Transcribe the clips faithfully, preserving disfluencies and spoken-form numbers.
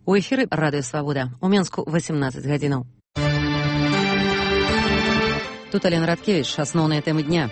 У эфіры радыё Свабода. У Менску восемнадцать гадзінаў. Тут Алена Радкевич, асноўныя тэмы дня.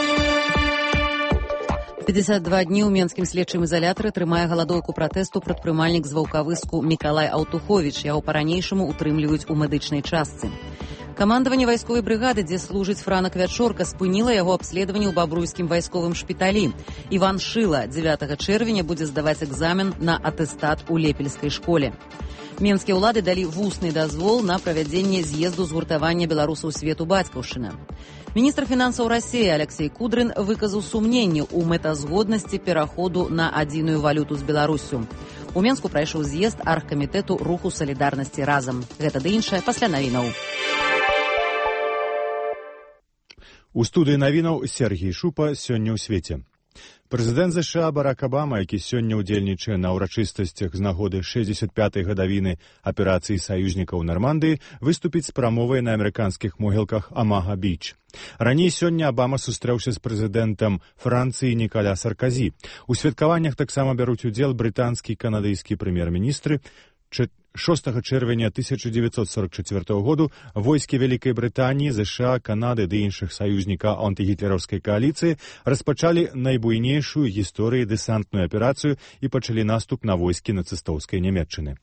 пятьдесят два дні ў менскім следчым ізалятары трымае галадоўку пратэсту прадпрымальнік з Ваўкавыску Мікалай Аўтуховіч. Яго па-ранейшаму утрымліваюць у медычнай частцы. Камандаванне вайсковай брыгады, дзе служыць Франак Вячорка, спыніла яго абследаванне ў бабруйскім вайсковым шпіталі. Іван Шыла дзевятага чэрвеня будзе здаваць экзамен на атэстат у лепельскай школе. Менскія ўлады далі вусны дазвол на правядзенне з'езду згуртавання беларусаў свету бацькаўшчына. Міністр фінансаў Расіі Алексей Кудрын выказаў сумненне ў мэтазгоднасці пераходу на адзіную валюту з Беларуссю. У Менску прайшоў з'езд аргкамітэту руху салідарнасці разам. Гэта ды іншае пасля навінаў. У студыі навінаў Сергій Шупа сёння ў свеце. Прэзідэнт ЗША Барак Абама, які сёння ўдзельнічае на ўрачыстасцях з нагоды шэсцьдзесят пятай гадавіны аперацыі саюзнікаў Нармандыі, выступіць з прамовай на амерыканскіх могілках Амага-Біч. Раней сёння Абама сустрэўся з прэзідэнтам Францыі Нікаля Сарказі. У святкаваннях таксама бяруць удзел брытанскі і канадыйскі прэм'ер-міністры. шостага чэрвеня тысяча дзевяцьсот сорок чацвёртага году войскі Вялікай Брытаніі, ЗША, Канады ды іншых саюзнікаў антыгітлераўскай кааліцыі распачалі найбуйнейшую гісторыі дэсантную аперацыю і пачалі наступ на войскі нацыстоўскай Нямецчыны.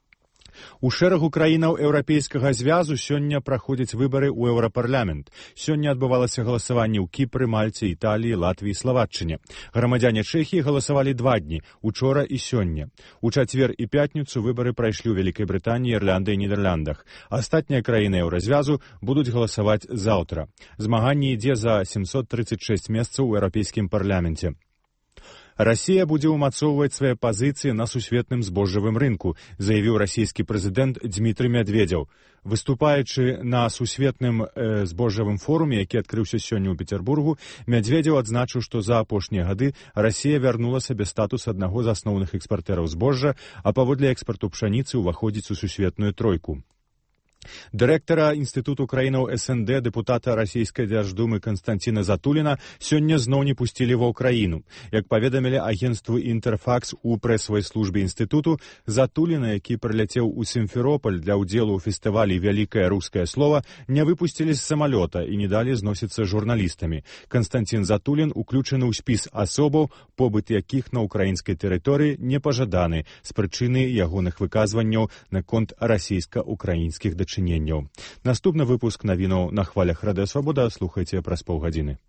У шэрагу краінаў Еўрапейскага звязу сёння праходзяць выбары ў Еўрапарламент. Сёння адбывалася галасаванне ў Кіпры, Мальце, Італіі, Латвіі, Славаччыне. Грамадзяне Чэхіі галасавалі два дні, учора і сёння. У чацвер і пятніцу выбары прайшлі ў Вялікай Брытаніі, Ірландыі і Нідерландах. Астатнія краіны Еўразвязу будуць галасаваць заўтра. Змаганне ідзе за сямсот трыццаць шэсць месцаў у Еўрапейскім парламенце. Расія будзе ўмацоўваць свае пазіцыі на сусветным збожжавым рынку, заявіў расійскі прэзідэнт Дзмітрый Мядведзеў. Выступаючы на сусветным э, збожжавым форуме, які адкрыўся сёння ў Петербургу, Мядведзеў адзначыў, што за апошнія гады Расія вярнула сабе статус аднаго з асноўных экспартэраў збожжа, а паводле экспарту пшаніцы ўваходзіць у сусветную тройку. Дырэктара Інстытуту краінаў СНД, дэпутата расійскай дзярждумы Канстанціна Затуліна сёння зноў не пусцілі ва ўкраіну. Як паведамілі агенцтву «Інтэрфакс» у прэсавай службе інстытуту, Затуліна, які прыляцеў у Сімферополь для ўдзелу ў фестывалі «Вялікае рускае слова», не выпусцілі з самалёта і не далі зносіцца журналістамі. Канстанцін Затулін уключаны ў спіс асобаў, побыт якіх на ўкраінскай тэрыторыі не пажаданы з прычыны ягоных выказванняў наконт расійска-украінскіх дачыненняў. Наступны выпуск навінаў на хвалях Радыё Свабода слухайце праз паўгадзіны.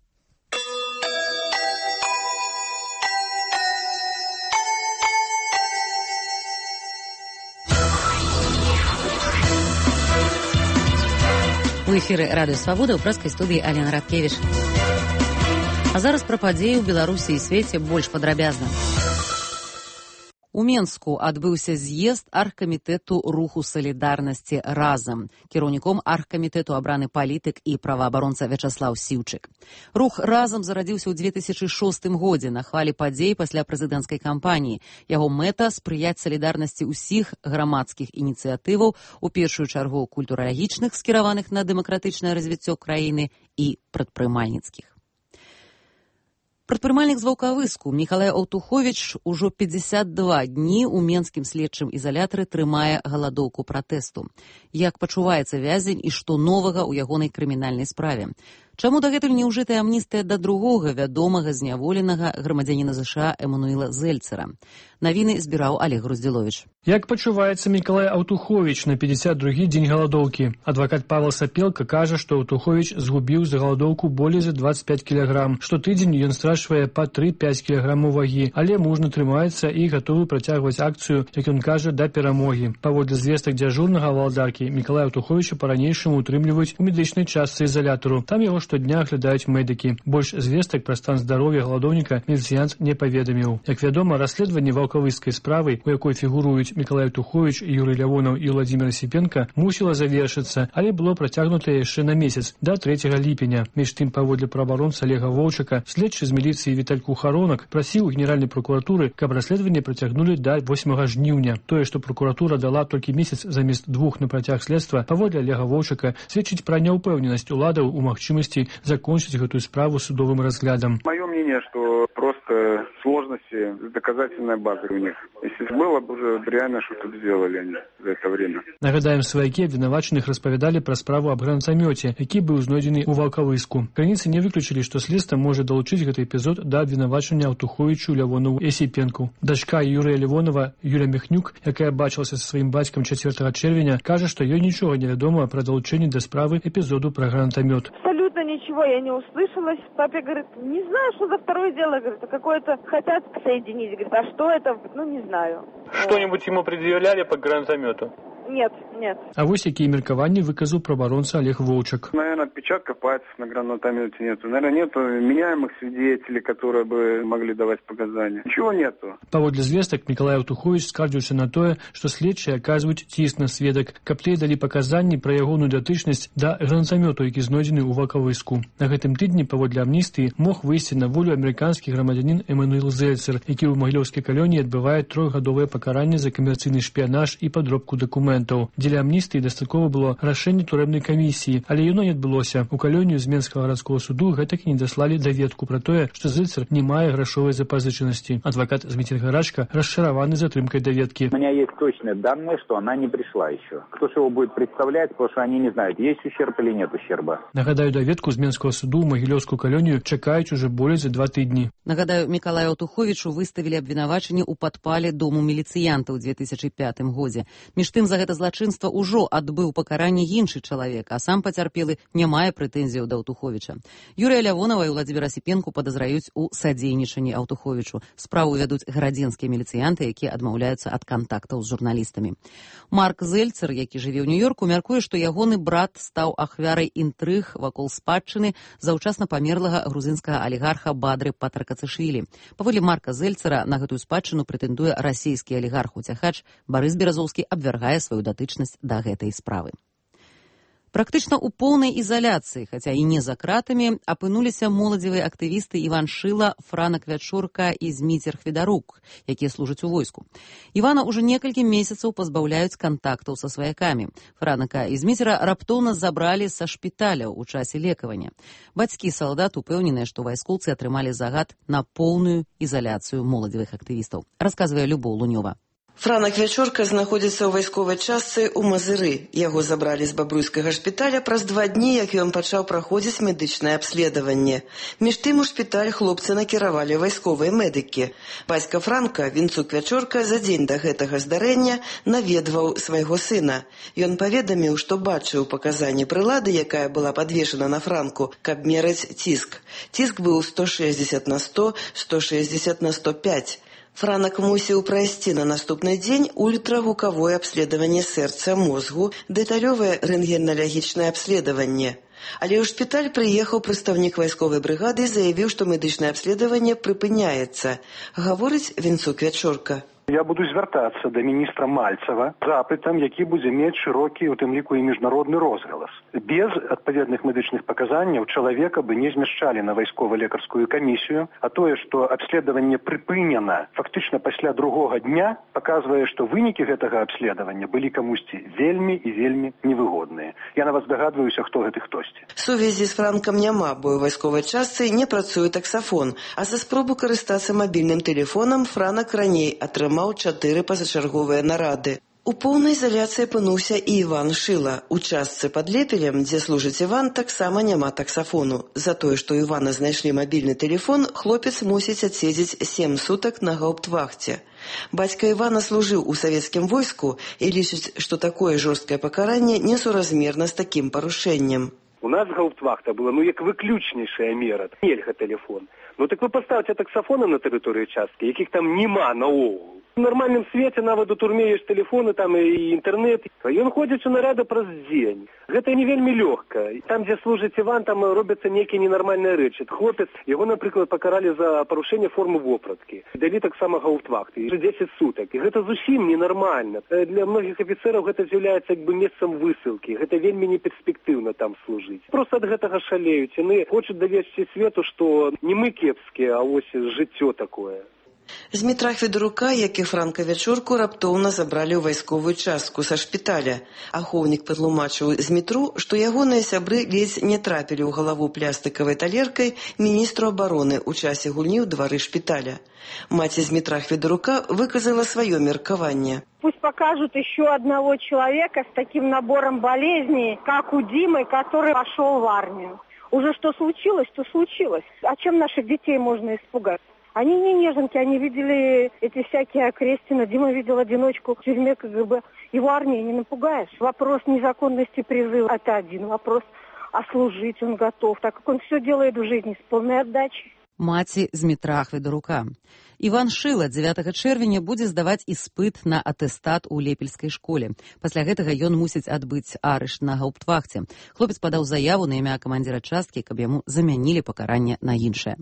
У эфіры Радыё Свабода ў прэскай студыі Алена Радкевич. А зараз пра падзеі ў Беларусі і свеце больш падрабязна. У Менску адбыўся з'езд аргкамітэту руху салідарнасці разам. Кіраўніком аргкамітэту абраны палітык і праваабаронца Вячаслаў Сіўчык. Рух разам зарадзіўся ў две тысячы шостым годзе на хвалі падзей пасля прэзідэнцкай кампаніі. Яго мэта спрыяць салідарнасці ўсіх грамадскіх ініцыятываў, у першую чаргу культуралагічных, скіраваных на дэмакратычнае развіццё краіны, і прадпрымальніцкіх. Прадпрымальнік з Ваўкавыску Мікалай Аўтуховіч ужо пятьдесят два дні ў менскім следчым ізалятары трымае галадоўку пратэсту. Як пачуваецца вязень і што новага ў ягонай крымінальнай справе? Чаму дагэтуль не ўжытая амністыя да другога вядомага зняволенага грамадзяніна ЗША Эмануіла Зельцера? Навіны збіраў Олег Груздзіловіч. Як пачуваецца Мікалай Аўтуховіч на пятьдесят другі дзень галадоўкі? Адвакат Павел Сапелка кажа, што Аўтуховіч згубіў за галадоўку болей за двадцать пять кілаграм. Штотыдзень ён страчвае па три-пять кілаграмаў вагі, але мужна трымаецца і гатовы працягваць акцыю, як ён кажа, да перамогі. Паводле звестак дзяжурнага валадаркі, Мікалая Аўтуховіча па-ранейшаму утрымліваюць у медычнай частцы ізалятару. Там яго штодня аглядаюць медыкі. Больш звестак пра стан здароўя галадоўніка міліцыянт не паведаміў. Як вядома, расследаванне ваўкавыскай справы, у якой фігуруюць Мікалай Аўтуховіч, Юрый Лявонаў і Владзімир Асіпенка, мусіла завершыцца, але было працягнута яшчэ на месяц, да трэцяга ліпеня. Між тым, паводле праваабаронца Олега Воўчака, следчы з міліцыі Віталь Кухаронак прасіў у генеральнай прокуратуры, каб расследаванне працягнулі да восьмага жніўня. Тое, што прокуратура дала толькі месяц замест двух на працяг следства, паводле Олега Воўчака, сведчыць пра няўпэўненасць уладаў у магчымасці закончыць гэтую справу судовым разглядам. Маё мнение, что просто немножко сложности с доказательной базой у них. Если было бы уже реально, что тут сделали они за это время. Нагадаем, сваякі абвінавачаных распавядалі пра справу аб гранатамёце, які быў знойдзены ў Ваўкавыску. Крыніцы не выключылі, што следства можа далучыць гэты эпізод да абвінавачання Аўтуховічу, Лявонову і Асіпенку. Дачка Юрыя Лявонова, Юля Міхнюк, якая бачылася са сваім бацькам чацвёртага чэрвеня, кажа, што ёй нічога не вядома пра далучэнне да справы эпізоду пра гранатамёт. Абсолютно ничего я не услышала. Папе говорит, не знаю, что за второе дело, говорит, какое-то хотят соединить, говорит, а что это, ну не знаю. Что-нибудь ему предъявляли по гранатомету? Нет, нет. А вось якія меркаванні выказаў праваабаронца Олег Воўчак. Наверное, отпечатков пальцев на гранатомете нету. Наверное, нету меняемых свидетелей, которые бы могли давать показания. Ничего нету. Паводле звестак, Мікалай Аўтуховіч скардзіўся на тое, што следчыя аказваюць ціск на сведак, каб тыя далі паказанні пра ягоную датычнасць да гранатамёту, які знойдзены ў Ваўкавыску. На гэтым тыдні, паводле амністыі, мог выйсці на волю амерыканскі грамадзянін Эмануэл Зельцер, які ў магілёўскай калоніі адбывае трохгадовае пакаранне за камерцыйны шпіянаж і падробку дакументаў. Дзеля амністыі дастаткова было рашэнне турэмнай камісіі, але яно не адбылося. У калонію з Менскага гарадскога суду гэтак і не даслалі даведку пра тое, што Зельцер не мае грашовай запазычанасці. Адвакат Зміцер Гарачка расчараваны затрымкай даведкі. У меня есть точные данные, что она не пришла еще. Кто же его будет представлять, потому что они не знают, есть ущерб или нет ущерба. Нагадаю, даведку з Менскага суду ў магілёўскую калонію чакаюць уже болей за два тыдні. Нагадаю, Мікалаю Аўтуховічу выставілі абвінавачанне ў падпале дому міліцыянта ў две тысячы пятым годзе. Між тым, за гэта злачынства ўжо адбыў пакаранне іншы чалавек, а сам пацярпелы не мае прэтэнзіяў да Аўтуховіча. Юрыя Лявонова і Владзіміра Асіпенку падазраюць у садзейнічанні Аўтуховічу. Справу вядуць гарадзенскія міліцыянты, якія адмаўляюцца ад кантактаў з журналістамі. Марк Зельцер, які жыве ў Нью-Йорку, мяркуе, што ягоны брат стаў ахвярай інтрыг вакол спадчыны заўчасна памерлага грузінскага алігарха Бадры Патракацышвілі. Паводле Марка Зельцера на гэтую спадчыну прэтэндуе расійскі алігарх-уцяхач Барыс Беразоўскі, абвяргае сваю датычнасць да гэтай справы. Практычна ў поўнай ізаляцыі, хаця і не за кратамі, апынуліся моладзевыя актывісты Іван Шыла, Франак Вячорка і Зміцер Хведарук, якія служаць у войску. Івана ўжо некалькі месяцаў пазбаўляюць кантактаў са сваякамі. Франака і Зміцера раптоўна забралі са шпіталя ў часе лекавання. Бацькі салдат упэўненыя, што вайскоўцы атрымалі загад на поўную ізаляцыю моладзевых актывістаў. Расказвае Любоў Лунёва. Франак Вячорка знаходзіцца ў вайсковай частцы ў Мазыры. Яго забралі з бабруйскага шпіталя праз два дні, як ён пачаў праходзіць медычнае абследаванне. Між тым у шпіталь хлопцы накіравалі вайсковыя медыкі. Бацька Франка, Вінцук Вячорка, за дзень да гэтага здарэння наведваў свайго сына. Ён паведаміў, што бачыў паказанні прылады, якая была падвешана на Франку, каб мераць ціск. Ціск быў сто шэсцьдзесят на сто, сто шэсцьдзесят на сто пяць. Франак мусіў прайсці на наступны дзень ультрагукавое абследаванне сэрца, мозгу, дэталёвае рэнтгеналагічнае абследаванне. Але ў шпіталь прыехаў прадстаўнік вайсковай брыгады і заявіў, што медычнае абследаванне прыпыняецца. Гаворыць Вінцук Вячорка. Я буду звяртацца да міністра Мальцева запытам, які будзе мець шырокі, у тым ліку і міжнародны розгалас. Без адпаведных медычных паказанняў чалавека бы не змяшчалі на вайскова-лекарскую камісію, а тое, што абследаванне прыпынена фактычна пасля другога дня, паказвае, што вынікі гэтага абследавання былі камусьці вельмі і вельмі невыгодныя. Я на вас дагадваюся, хто гэты хтосьці. Сувязі з Франкам няма, бо ў вайсковай частцы не працуе таксафон, а за спробу карыстацца мабільным тэлефонам Франак раней атрымаў чатыры пазачарговыя нарады. У поўнай ізаляцыі апынуўся і Іван Шыла. У частцы пад Лепелем, дзе служыць Іван, таксама няма таксафону. За тое, што Івана знайшлі мабільны тэлефон, хлопец мусіць адседзець сем сутак на гауптвахце. Бацька Івана служыў у савецкім войску і лічыць, што такое жорсткае пакаранне несуразмерна з такім парушэннем. У нас гауптвахта была, ну, як выключнейшая мера. Нельга тэлефон. Ну, так вы паставце таксафоны на тэрыторыі часткі, якіх там няма наогул. У нармальным свеце нават у турме ёсць тэлефоны, там і інтэрнэт. Ён ходзіць у нарады праз дзень. Гэта не вельмі лёгка. Там, дзе служыць Іван, там робяцца нейкія ненармальныя рэчы. Хлопец, яго, напрыклад, пакаралі за парушэнне формы вопраткі. Далі таксама гауптвахты. дзесяць сутак. І гэта зусім ненармальна. Для многіх афіцэраў гэта з'яўляецца як бы месцам высылкі. Гэта вельмі неперспектыўна там служыць. Проста ад гэтага шалеюць. Яны хочуць давесці свету, што не мы кепскія, а вось жыццё такое. Змітра Хведорука, як і Франка Вячорку, раптоўна забралі ў вайсковую частку са шпіталя. Ахоўнік патлумачыў Змітру, што ягоныя сябры ледзь не трапілі ў галаву плястыкавай талеркай міністру абароны ў часе гульні ў двары шпіталя. Маці Змітра Хведорука выказала сваё меркаванне. Пусть покажут еще одного человека с таким набором болезней, как у Димы, который пошел в армию. Уже что случилось, то случилось. А чем наших детей можно испугать? Они не неженки, они видели эти всякие окрестины. Дима видел одиночку в тюрьме КГБ. Его армией не напугаешь. Вопрос незаконности призыва – это один вопрос. А служить он готов, так как он все делает в жизни с полной отдачей. Маці Змітра Хведорука. Іван Шыла дзевятага чэрвеня будзе здаваць іспыт на атэстат у лепельскай школе. Пасля гэтага ён мусіць адбыць арышт на гауптвахце. Хлопец падаў заяву на імя камандзіра часткі, каб яму замянілі пакаранне на іншае.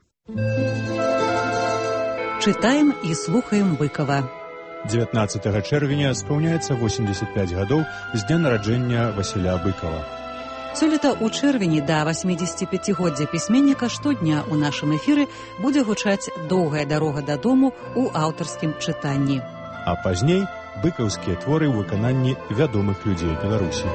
Чытаем і слухаем Быкова. дзевятнаццатага чэрвеня спаўняецца восемьдесят пять гадоў з дня нараджэння Васіля Быкова. Сёлета ў чэрвені да восьмідзесятіпяцігоддзя пісьменніка штодня ў нашым эфіры будзе гучаць «Доўгая дарога дадому» у аўтарскім чытанні. А пазней быкаўскія творы ў выкананні вядомых людзей Беларусі.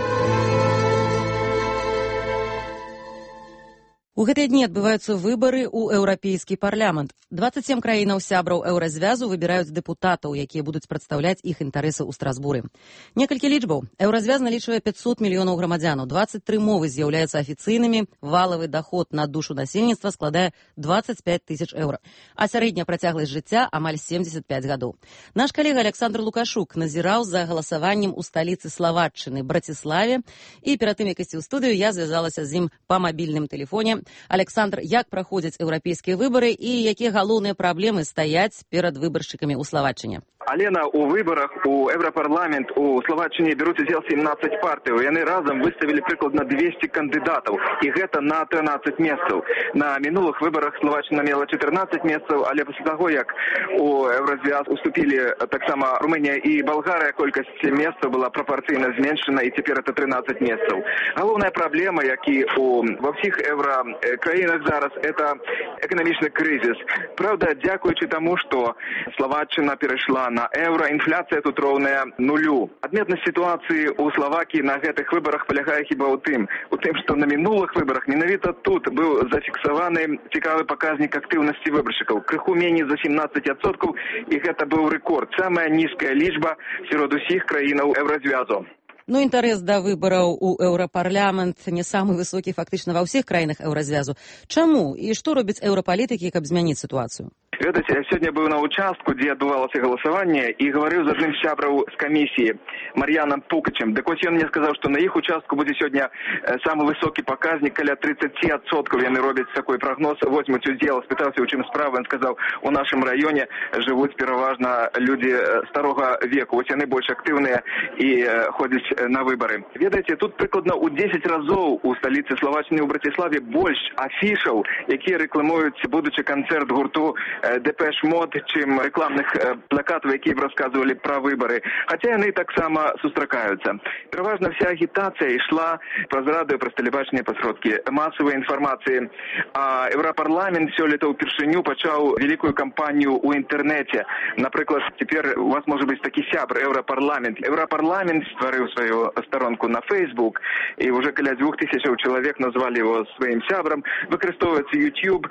У гэтыя дні адбываюцца выбары ў еўрапейскі парламент. дваццаць сем краінаў сябраў еўразвязу выбіраюць дэпутатаў, якія будуць прадстаўляць іх інтарэсы ў Страсбуры. Некалькі лічбаў. Еўразвяз налічвае пятьсот мільёнаў грамадзянаў, дваццаць тры мовы з'яўляюцца афіцыйнымі, валавы даход на душу насельніцтва складае дваццаць пять тысяч еўра, а сярэдняя працягласць жыцця амаль семьдесят пять гадоў. Наш калега Александр Лукашук назіраў за галасаваннем у сталіцы Славатчыны, Браціславе, і перад тым, як ісці ў студыю, я звязалася з ім па мабільным тэлефоне. Александр, як праходзяць еўрапейскія выбары і якія галоўныя праблемы стаяць перад выбаршчыкамі ў Славатчыне? Алена, у выборах у Европарламент у Словаччине берут удел семнадцать партий. Яны разом выставили прикладно двести кандидатов. И это на тринадцать месцаў. На минулых выборах Словаччина мела четырнадцать месцаў, але после того, как у Еврозвяз уступили так само Румыния и Болгария, колькость месцаў была пропорційно зменшена, и теперь это тринадцать месцаў. Головная проблема, як и у во всех еврокраинах зараз, это экономичный кризис. Правда, дякуючи тому, что Словаччина перешла на евро, інфляцыя тут роўная нулю. Адметнасць сітуацыі ў Словакіі на гэтых выбарах палягае хіба ў тым, у тым, што на мінулых выбарах менавіта тут быў зафіксаваны цікавы паказнік актыўнасці выбаршчыкаў. Крыху меней за семнадцать адсоткаў, і гэта быў рэкорд. Самая нізкая лічба сярод усіх краінаў Еўразвязу. Ну, інтарэс да выбараў у еўрапарламент не самы высокі фактычна ва ўсіх краінах еўразвязу. Чаму і што робяць еўрапалітыкі, каб змяніць сітуацыю? Ведаце, я сегодня был на участку, где отбывалось голосование, и говорил с одним сябром с комиссии, Марьяном Пукачем. Так вот, он мне сказал, что на их участку будет сегодня самый высокий показник, каля тридцать отсотков, яны робят такой прогноз, возьмут удел. Спытался, у чем справа, он сказал, у нашем районе живут переважно люди старого веку, вот они больше активные и ходят на выборы. Ведаете, тут прикладно у десять разов у столицы Словаччины, у Братиславе, больше афишаў, які рекламують будучи концерт гурту Депеш Мод, чим рекламних плакатів, які б розказували про вибори. Хоча вони так само зустрічаються. Переважно вся агітація йшла про зраду, про телебачення, про сродки масової інформації. А Європарламент сьогодні вперше почав велику кампанію у інтернеті. Наприклад, тепер у вас може бути такий сябр Європарламент. Європарламент створив свою сторонку на Фейсбук, і вже біля двох тисяч чоловік назвали його своїм сябром. Використовується YouTube,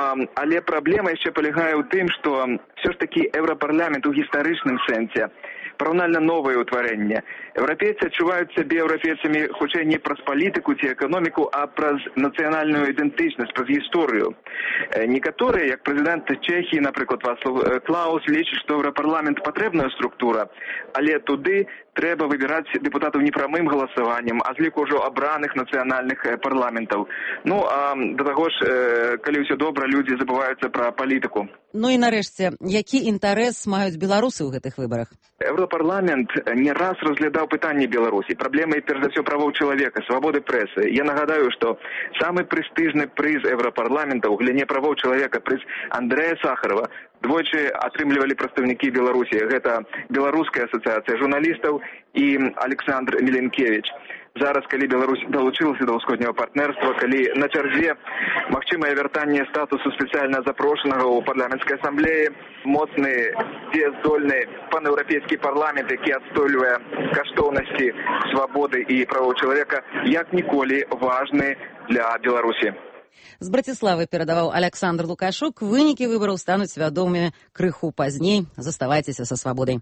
але проблема ще полягає у тым, што все ж таки Еўрапарламент у гістарычным сэнсе параўнальна новае ўтварэнне. Еўрапейцы адчуваюць сябе еўрапейцамі хутчэй не праз палітыку ці эканоміку, а праз нацыянальную ідэнтычнасць, праз гісторыю. Некаторыя, як прэзідэнт Чэхіі, напрыклад, Вацлав Клаус, лічаць, што Еўрапарламент патрэбная структура, але туды трэба выбіраць дэпутатаў не прамым галасаваннем, а з ліку ўжо абраных нацыянальных парламентаў. Ну, а да таго ж, калі ўсё добра, людзі забываюцца пра палітыку. Ну і нарэшце, які інтарэс маюць беларусы ў гэтых выбарах? Еўрапарламент не раз разглядаў пытанні Беларусі, праблемы, перш за ўсё, правоў чалавека, свабоды прэсы. Я нагадаю, што самы прэстыжны прыз Еўрапарламента ў галіне правоў чалавека, прыз Андрэя Сахарова, двойчы атрымлівалі прадстаўнікі Беларусі. Гэта Беларуская асацыяцыя журналістаў і Александр Міленкевич. Зараз, калі Беларусь далучылася да ўсходняга партнерства, калі на чарзе магчымае вяртанне статусу спецыяльна запрошанага ў парламенцкай асамблеі, моцны, здольны панеўрапейскі парламент, які адстойвае каштоўнасці свабоды і правоў чалавека, як ніколі важны для Беларусі. З Браціславы перадаваў Александр Лукашук. Вынікі выбараў стануць вядомымі крыху пазней. Заставайцеся са свабодай.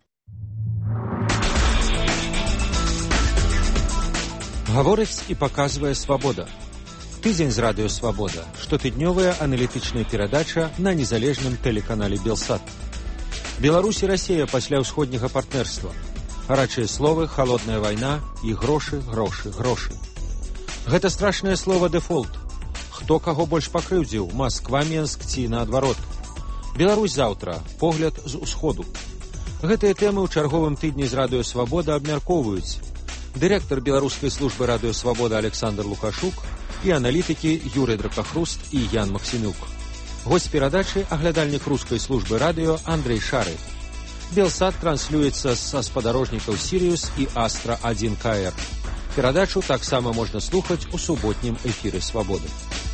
Гаворыць і паказвае свабода. Тыдзень з радыё «Свабода». Штотыднёвая аналітычная перадача на незалежным тэлеканале «Белсат». Беларусь і Расія пасля ўсходняга партнерства. Гарачыя словы, халодная вайна і грошы, грошы, грошы. Гэта страшнае слова «дэфолт». Хто каго больш пакрыўдзіў, Масква, Менск ці наадварот. Беларусь заўтра, погляд з усходу. Гэтыя тэмы ў чарговым тыдні з радыё «Свабода» абмяркоўваюць дырэктар беларускай службы радыё «Свабода» Александр Лукашук і аналітыкі Юрый Дракахруст і Ян Максімюк. Госць перадачы – аглядальнік рускай службы радыё Андрей Шары. Белсат транслюецца са спадарожнікаў «Сіриус» і «Астра один ка эр». Перадачу таксама можна слухаць у суботнім эфіры «Свабоды».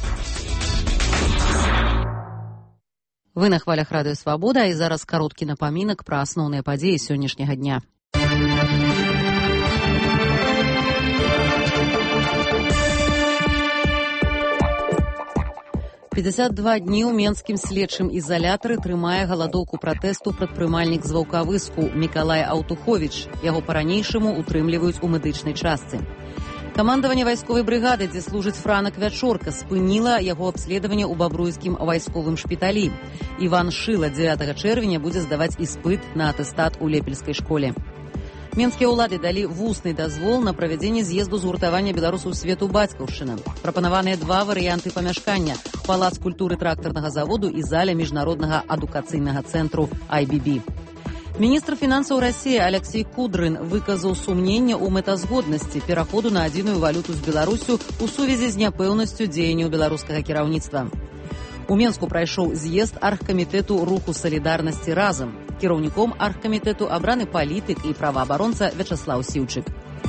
Вы на хвалях радыё «Свабода», і зараз кароткі напамінак пра асноўныя падзеі сённяшняга дня. пятьдесят два дні ў менскім следчым ізалятары трымае галадоўку пратэсту прадпрымальнік з Ваўкавыску Мікалай Аўтуховіч. Яго па-ранейшаму утрымліваюць у медычнай частцы. Камандаванне вайсковай брыгады, дзе служыць Франак Вячорка, спыніла яго абследаванне ў бабруйскім вайсковым шпіталі. Іван Шыла дзевятага чэрвеня будзе здаваць іспыт на атэстат у лепельскай школе. Менскія ўлады далі вусны дазвол на правядзенне з'езду згуртавання беларусаў свету бацькаўшчына. Прапанаваныя два варыянты памяшкання – палац культуры трактарнага заводу і заля міжнароднага адукацыйнага цэнтру ай би би. Міністр фінансаў Расіі Алексей Кудрын выказаў сумненне ў мэтазгоднасці пераходу на адзіную валюту з Беларусю ў сувязі з няпэўнасцю дзеянняў беларускага кіраўніцтва. У Менску прайшоў з'езд аргкамітэту руху салідарнасці разам. Кіраўніком аргкамітэту абраны палітык і праваабаронца Вячаслаў Сіўчык.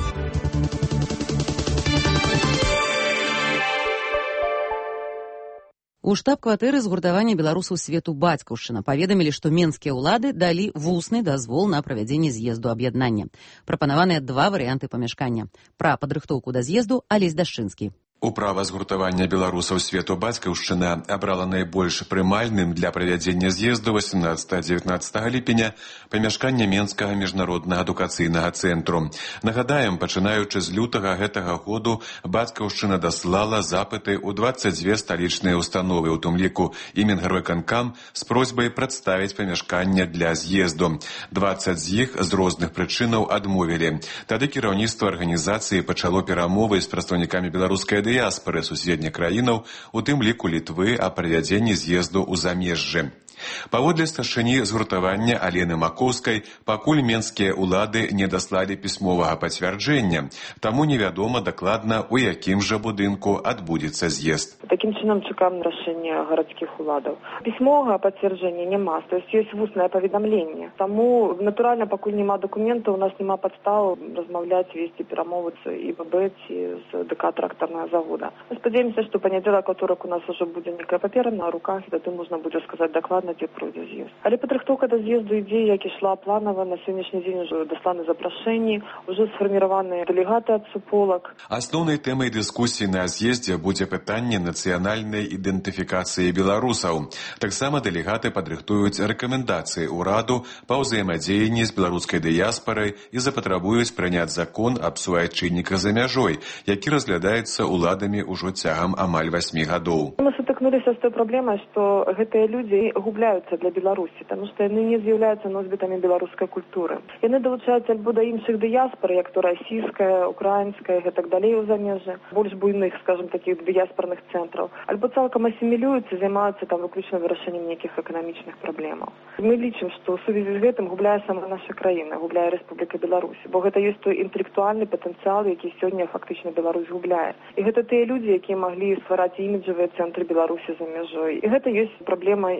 У штаб-кватэры згуртавання беларусаў свету бацькаўшчына паведамілі, што менскія ўлады далі вусны дазвол на правядзенне з'езду аб'яднання. Прапанаваныя два варыянты памяшкання. Пра падрыхтоўку да з'езду Алесь Дашчынскі. Управа згуртавання беларусаў свету бацькаўшчына абрала найбольш прымальным для правядзення з'езду васемнаццатага-дзевятнаццатага ліпеня памяшкання Менскага міжнароднага адукацыйнага цэнтру. Нагадаем, пачынаючы з лютага гэтага году бацькаўшчына даслала запыты ў дваццаць дзве сталічныя ўстановы, у тым ліку і Мінгарвыканкам, з просьбай прадставіць памяшканне для з'езду. дваццаць з іх з розных прычынаў адмовілі. Тады кіраўніцтва арганізацыі пачало перамовы з прадстаўнікамі беларускай дыяспоры суседніх краінаў, у тым ліку Літвы, о правядзенні з'езду ў замежжы. Паводле старшыні згуртавання Алены Макоўскай, пакуль менскія ўлады не даслалі пісьмовага пацвярджэння, таму невядома дакладна, у якім жа будынку адбудзецца з'езд. Таким чынам чакаем рашэння гарадскіх уладаў. Пісьмовага пацвярджэння няма, то есть ёсць вуснае паведамленне. Таму, натуральна, пакуль няма дакументаў, у нас няма падстаў размаўляць, весці перамовы з і бэ бэ ці з ДК трактарнага завода. Мы спадзяемся, што панядзелак, аўторак у нас ужо будзе некая папера на руках, і тады можна будзе сказаць дакладна, дзе пройдзе з'езд. Але падрыхтоўка да з'езду ідзе, як ішла планава, на сённяшні дзень ужо дасланы запрашэнні, ужо сфарміраваны дэлегаты ад суполак. Асноўнай тэмай дыскусіі на з'ездзе будзе пытанне нацыянальнай ідэнтыфікацыі беларусаў. Таксама дэлегаты падрыхтуюць рэкамендацыі ўраду па ўзаемадзеянні з беларускай дыяспарай і запатрабуюць прыняць закон аб суайчынніках за мяжой, які разглядаецца ўладамі ўжо цягам амаль васьмі гадоў. Мы сутыкнуліся з той праблемай, што гэтыя людзі губляюцца для Беларусі, таму што яны не з'яўляюцца носьбітамі беларускай культуры. Яны далучаюцца альбо да іншых дыяспор, як то расійская, украінская, гэтак далей у замежжы, больш буйных, скажем, такіх дыяспорных цэнтраў, альбо цалкам асімілююцца, займаюцца там выключна вырашэннем нейкіх эканамічных праблемаў. Мы лічым, што ў сувязі з гэтым губляе сама наша краіна, губляе Рэспубліка Беларусь, бо гэта ёсць той інтэлектуальны патэнцыял, які сёння фактычна Беларусь губляе. І гэта тыя людзі, якія маглі ствараць іміджавыя цэнтры Беларусі за мяжой. І гэта ёсць праблема не толькі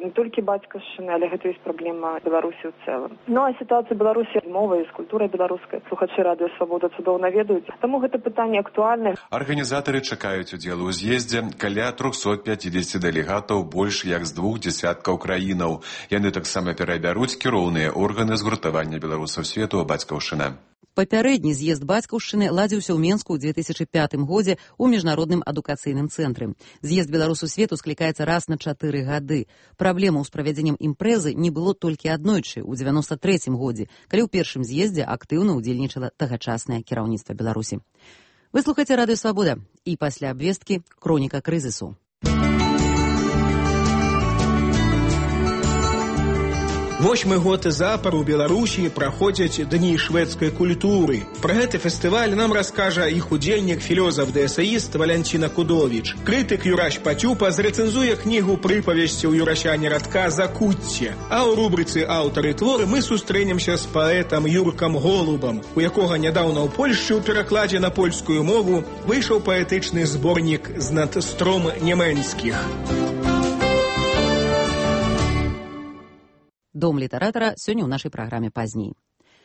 бацькаўшчыны, але гэта ёсць праблема Беларусі ў цэлым. Ну а сітуацыя Беларусі з мовай, з культурай беларускай слухачы радыё Свабода цудоўна ведаюць, таму гэта пытанне актуальнае. Арганізатары чакаюць удзелу ў з'ездзе каля трохсот пяцідзесяці дэлегатаў больш як з двух дзясяткаў краінаў. Яны таксама перабяруць кіроўныя органы згуртавання беларусаў свету бацькаўшчына. Папярэдні з'езд бацькаўшчыны ладзіўся ў Менску ў две тысячы пятым годзе ў міжнародным адукацыйным цэнтры. З'езд беларусаў свету склікаецца раз на чатыры гады. Праблемаў з правядзеннем імпрэзы не было толькі аднойчы ў дзевяноста трэцім годзе, калі ў першым з'ездзе актыўна ўдзельнічала тагачаснае кіраўніцтва Беларусі. Вы слухаеце радыё Свабода і пасля абвесткі хроніка крызісу. Восьмы год запар у Беларусі праходзяць дні шведскай культуры. Пра гэты фестываль нам раскажа іх удзельнік, філёзаф ды эсэіст Валянціна Кудовіч. Крытык Юрась Пацюпа зрэцэнзуе кнігу прыпавесцяў Юрася Нерадка «Закуцце». А ў рубрыцы «Аўтары творы» мы сустрэнемся з паэтам Юркам Голубам, у якога нядаўна ў Польшчы ў перакладзе на польскую мову выйшаў паэтычны зборнік з надстром нямецкіх. Дом літаратара сёння ў нашай праграме пазней.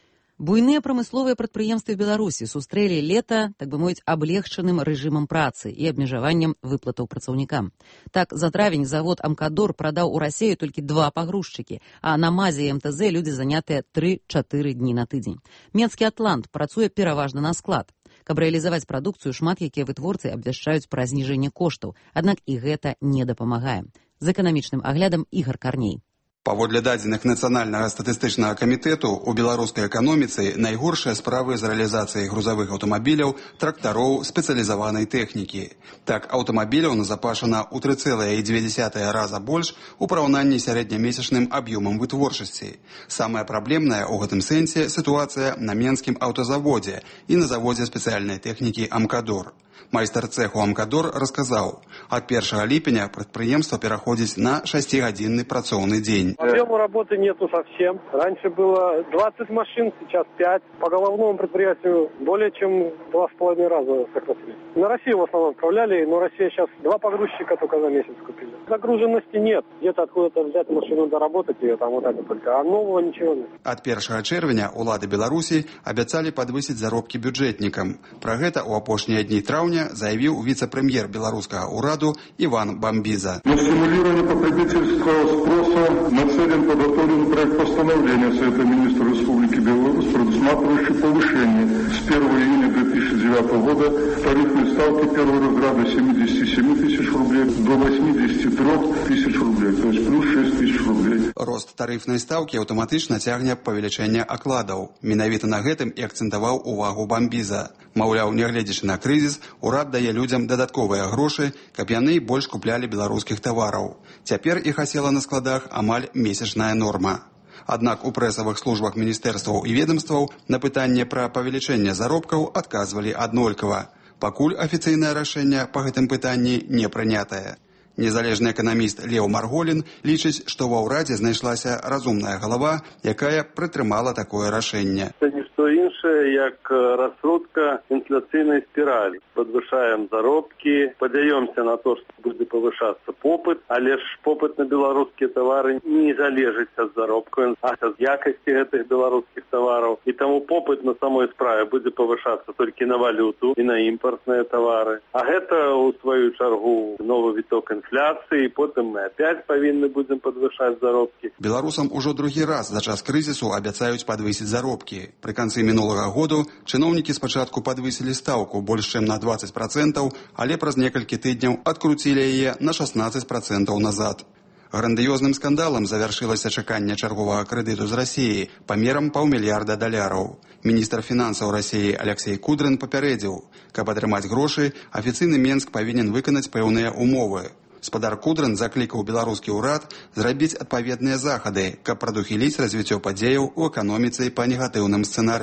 Буйныя прамысловыя прадпрыемствы Беларусі сустрэлі лета, так бы мовіць, аблегчаным рэжымам працы і абмежаваннем выплатаў працаўнікам. Так, за травень завод «Амкадор» прадаў у Расею толькі два пагрузчыкі, а на МАЗе і МТЗ людзі занятыя тры-чатыры дні на тыдзень. Менскі «Атлант» працуе пераважна на склад. Каб рэалізаваць прадукцыю, шмат якія вытворцы абвяшчаюць пра зніжэнне коштаў, аднак і гэта не дапамагае. З эканамічным аглядам Ігар Карней. Паводле дадзеных Нацыянальнага статыстычнага камітэту, у беларускай эканоміцы найгоршыя справы з рэалізацыяй грузавых аўтамабіляў, трактароў, спецыялізаванай тэхнікі. Так, аўтамабіляў назапашана ў тры цэлых дзве дзесятых раза больш у параўнанні з сярэднямесячным аб'ёмам вытворчасці. Самая праблемная ў гэтым сэнсе сітуацыя на Менскім аўтазаводзе і на заводзе спецыяльнай тэхнікі «Амкадор». Майстар цеху «Амкадор» расказаў, ад першага ліпеня прадпрыемства пераходзіць на шасцігадзінны працоўны дзень. Объема работы нету совсем. Раньше было двадцать машин, сейчас пять. По головному предприятию более чем два с половиной раза сократили. На Россию в основном отправляли, но Россия сейчас два погрузчика только за месяц купили. Загруженности нет. Где-то откуда-то взять машину, доработать ее, там вот это только. А нового ничего нет. Ад першага чэрвеня улады Беларусі абяцалі падвысіць заробкі бюджэтнікам. Пра гэта ў апошнія дні траўня заявіў віцэ-прэм'ер беларускага ўраду Иван Бамбиза. На стимулирование потребительского спроса нацелен подготовлен проект постановления Совета министров Республики Беларусь, предусматривающий повышение с первого июня две тысячи девятого года тарифной ставки первого разряда с семидесяти семи тысяч рублей до восьмидесяти трёх тысяч рублей, то есть плюс шесть тысяч рублей. Рост тарифной ставки аўтаматычна цягне павелічэнне акладаў. Менавіта на гэтым і акцэнтаваў увагу Бамбиза. Маўляў, нягледзячы на крызіс, урад дае людзям дадатковыя грошы, каб яны больш куплялі беларускіх тавараў. Цяпер іх асела на складах амаль месячная норма. Аднак у прэсавых службах міністэрстваў і ведомстваў на пытанне пра павелічэнне заробкаў адказвалі аднолькава. Пакуль афіцыйнае рашэнне па гэтым пытанні не прынятае. Незалежны эканаміст Леў Марголін лічыць, што ва ўрадзе знайшлася разумная галава, якая прытрымала такое рашэнне. Што іншае, як раскрутка інфляцыйнай спіралі. Падвышаем заробкі, падаёмся на то, што будзе павышацца попыт, але ж попыт на беларускія тавары не залежыць ад заробкаў, а ад якасці гэтых беларускіх тавараў. І таму попыт на самой справе будзе павышацца толькі на валюту і на імпартныя тавары. А гэта, у сваю чаргу, новы віток інфляцыі, і потым мы апять павінны будзем падвышаць заробкі. Беларусам ужо другі раз за час крызісу абяцаюць падвысіць заробкі. Пры канцы мінулага году чыноўнікі спачатку падвысілі стаўку больш чым на дваццаць працэнтаў, але праз некалькі тыдняў адкруцілі яе на шаснаццаць працэнтаў назад. Грандыёзным скандалам завяршылася чаканне чарговага крэдыту з Расіі памерам паўмільярда даляраў. Міністр фінансаў Расіі Алексей Кудрин папярэдзіў, каб атрымаць грошы, афіцыйны Менск павінен выканаць пэўныя умовы. Спадар Кудрин заклікаў беларускі ўрад зрабіць адпаведныя захады, каб прадухіліць развіццё падзеяў у эканоміцы па негатыўным сцэнарыі.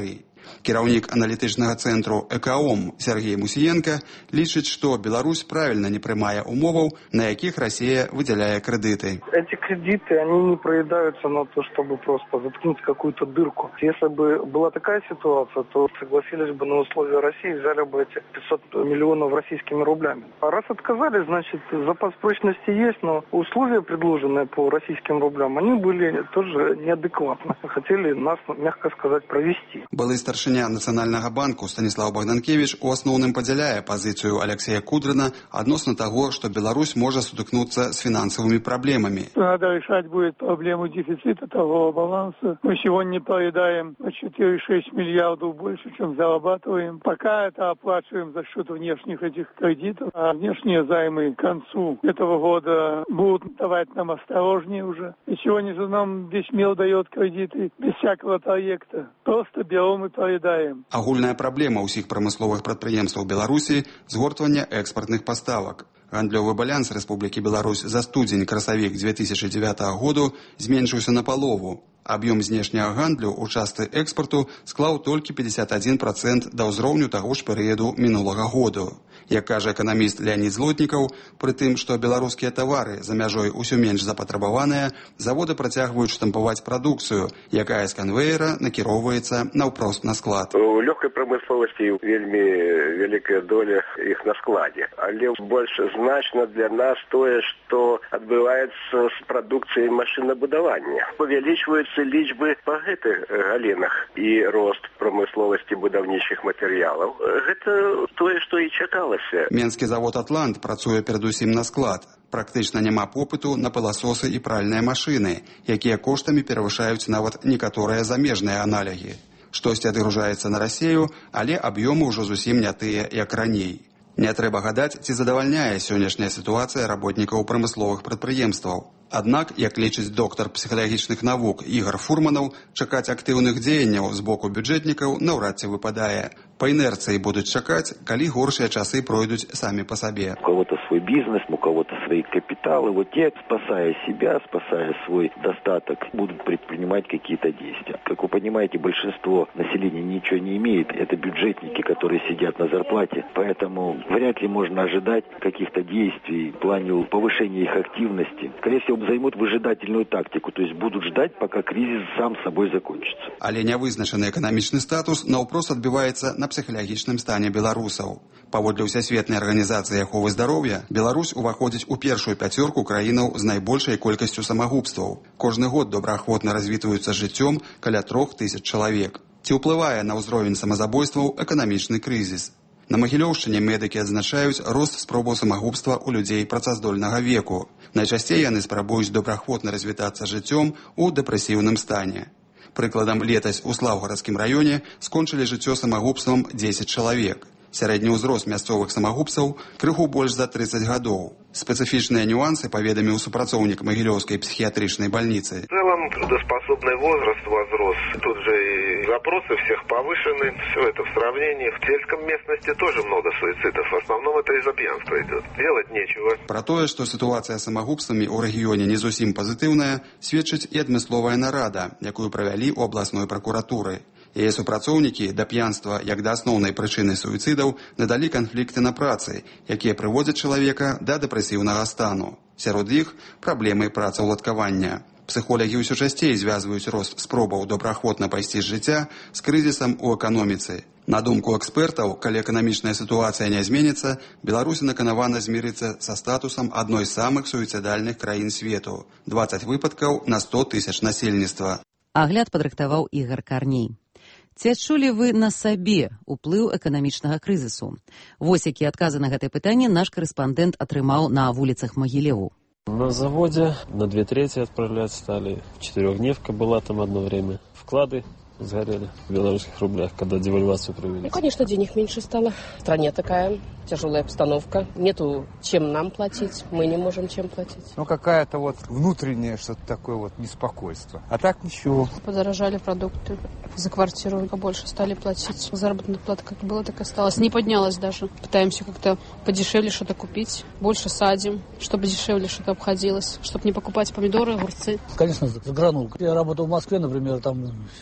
Кіраўнік аналітычнага цэнтру «Экаом» Сергей Мусіенко лічыць, што Беларусь правильно не прымае умоваў, на якіх Россия выделяет кредиты. Эти кредиты, они не проедаются на то, чтобы просто заткнуть какую-то дырку. Если бы была такая ситуация, то согласились бы на условия России, взяли бы эти пятьсот миллионов российскими рублями. А раз отказали, значит, запас прочности есть, но условия, предложенные по российским рублям, они были тоже неадекватны. Хотели нас, мягко сказать, провести. Былы старшыня Нацыянальнага банку Станислав Богданкевич у асноўным падзяляе пазіцыю Алексея Кудрина адносна таго, што Беларусь можа сутыкнуцца с финансовыми проблемами. Надо решать будет проблему дефицита торгового баланса. Мы сегодня поедаем на четыре шесть миллиардов больше, чем зарабатываем. Пока это оплачиваем за счет внешних этих кредитов. А внешние займы к концу этого года будут давать нам осторожнее уже. И сегодня же нам весь мир дает кредиты без всякого проекта. Просто берем и поедаем. Агульная праблема ўсіх прамысловых прадпрыемстваў Беларусі – згортвання экспартных паставак. Гандлёвы баланс Рэспублікі Беларусь за студзень-красавік две тысячи девятого году зменшыўся на палову. Аб'ём знешняга гандлю ў частцы экспарту склаў толькі пятьдесят один процент да ўзроўню таго ж перыяду мінулага году. Як кажа эканаміст Леонид Злотнікаў, пры тым, што беларускія тавары за мяжой усё менш запатрабаваныя, заводы працягваюць штампаваць прадукцыю, якая з канвеера накіроўваецца наўпрост на склад. У лёгкай прамысловасці вельмі вялікая доля іх на складзе, але больш значна для нас тое, што адбываецца з прадукцыяй машынабудавання. Павялічваюцца лічбы па гэтых галінах і рост прамысловасці будаўнічых матэрыялаў. Гэта тое, што і чакалася. Менскі завод «Атлант» працуе перадусім на склад. Практычна няма попыту на пыласосы і пральныя машыны, якія коштамі перавышаюць нават некаторыя замежныя аналогі. Штосьці адгружаецца на Расею, але аб'ёмы ўжо зусім не тыя, як раней. Не трэба гадаць, ці задавальняе сённяшняя сітуацыя работнікаў прамысловых прадпрыемстваў. Аднак, як лічыць доктар псіхалагічных навук Ігор Фурманаў, чакаць актыўных дзеянняў з боку бюджэтнікаў наўрад ці выпадае. Па інерцыі будуць чакаць, калі горшыя часы пройдуць самі па сабе. У кого-то свой бизнес, у кого-то свои капиталы. Вот те, спасая себя, спасая свой достаток, будут предпринимать какие-то действия. Как вы понимаете, большинство населения ничего не имеет. Это бюджетники, которые сидят на зарплате. Поэтому вряд ли можно ожидать каких-то действий в плане повышения их активности. Скорее всего, займут выжидательную тактику, то есть будут ждать, пока кризис сам собой закончится. Але нявызначаны эканамічны статус наўпрост адбіваецца на псіхалагічным стане беларусаў. Паводле ўсясветнай арганізацыі аховы здароўя, Беларусь уваходзіць у першую пяцёрку краінаў з найбольшай колькасцю самагубстваў. Кожны год добраахвотна развітваюцца жыццём каля трох тысяч чалавек. Ці ўплывае на ўзровень самазабойстваў эканамічны крызіс? На Магілёўшчыне медыкі адзначаюць рост спробаў самагубства ў людзей працаздольнага веку. Найчасцей яны спрабуюць добраахвотна развітацца жыццём у дэпрэсіўным стане. Прыкладам, летась у Слаўгарадскім раёне скончылі жыццё самагубствам дзесяць чалавек. Сярэдні ўзрост мясцовых самагубцаў крыху больш за тридцать гадоў. Специфичные нюансы поведомил супрацоўнік Могилевской психиатричной больницы. В целом трудоспособный возраст возрос. Тут же и запросы всех повышены. Все это в сравнении. В сельском местности тоже много суицидов. В основном это из-за пьянства идет. Делать нечего. Про тое, што сітуацыя з самагубствамі ў рэгіёне не зусім пазітыўная, сведчыць і адмысловая нарада, якую правялі ў абласной пракуратуры. Яе супрацоўнікі да п'янства як да асноўнай прычыны суіцыдаў надалі канфлікты на працы, якія прыводзяць чалавека да дэпрэсіўнага стану. Сярод іх праблемы працаўладкавання. Псіхолагі ўсё часцей звязваюць рост спробаў добраахвотна пайсці з жыцця з крызісам у эканоміцы. На думку экспертаў, калі эканамічная сітуацыя не зменіцца, Беларусь наканавана змірыцца са статусам адной з самых суіцыдальных краін свету. дваццаць выпадкаў на сто тысяч насельніцтва. Агляд падрыхтаваў Ігар Карней. Ці адчулі вы на сабе ўплыў эканамічнага крызісу? Вось якія адказы на гэтае пытанне наш корэспандэнт атрымаў на вуліцах Магілеву. На заводе на две трети отправлять стали. Четырехдневка была там одно время. Вклады сгорели в белорусских рублях, когда девальвацию провели. Ну, конечно, денег меньше стало. В стране такая тяжелая обстановка. Нету чем нам платить. Мы не можем чем платить. Ну, какая-то вот внутреннее что-то такое вот беспокойство. А так ничего. Подорожали продукты. За квартиру побольше стали платить. Заработная плата как была, так и осталась. Не поднялась даже. Пытаемся как-то подешевле что-то купить. Больше садим, чтобы дешевле что-то обходилось. Чтобы не покупать помидоры, огурцы. Конечно, загранул. Я работал в Москве, например, там все что самое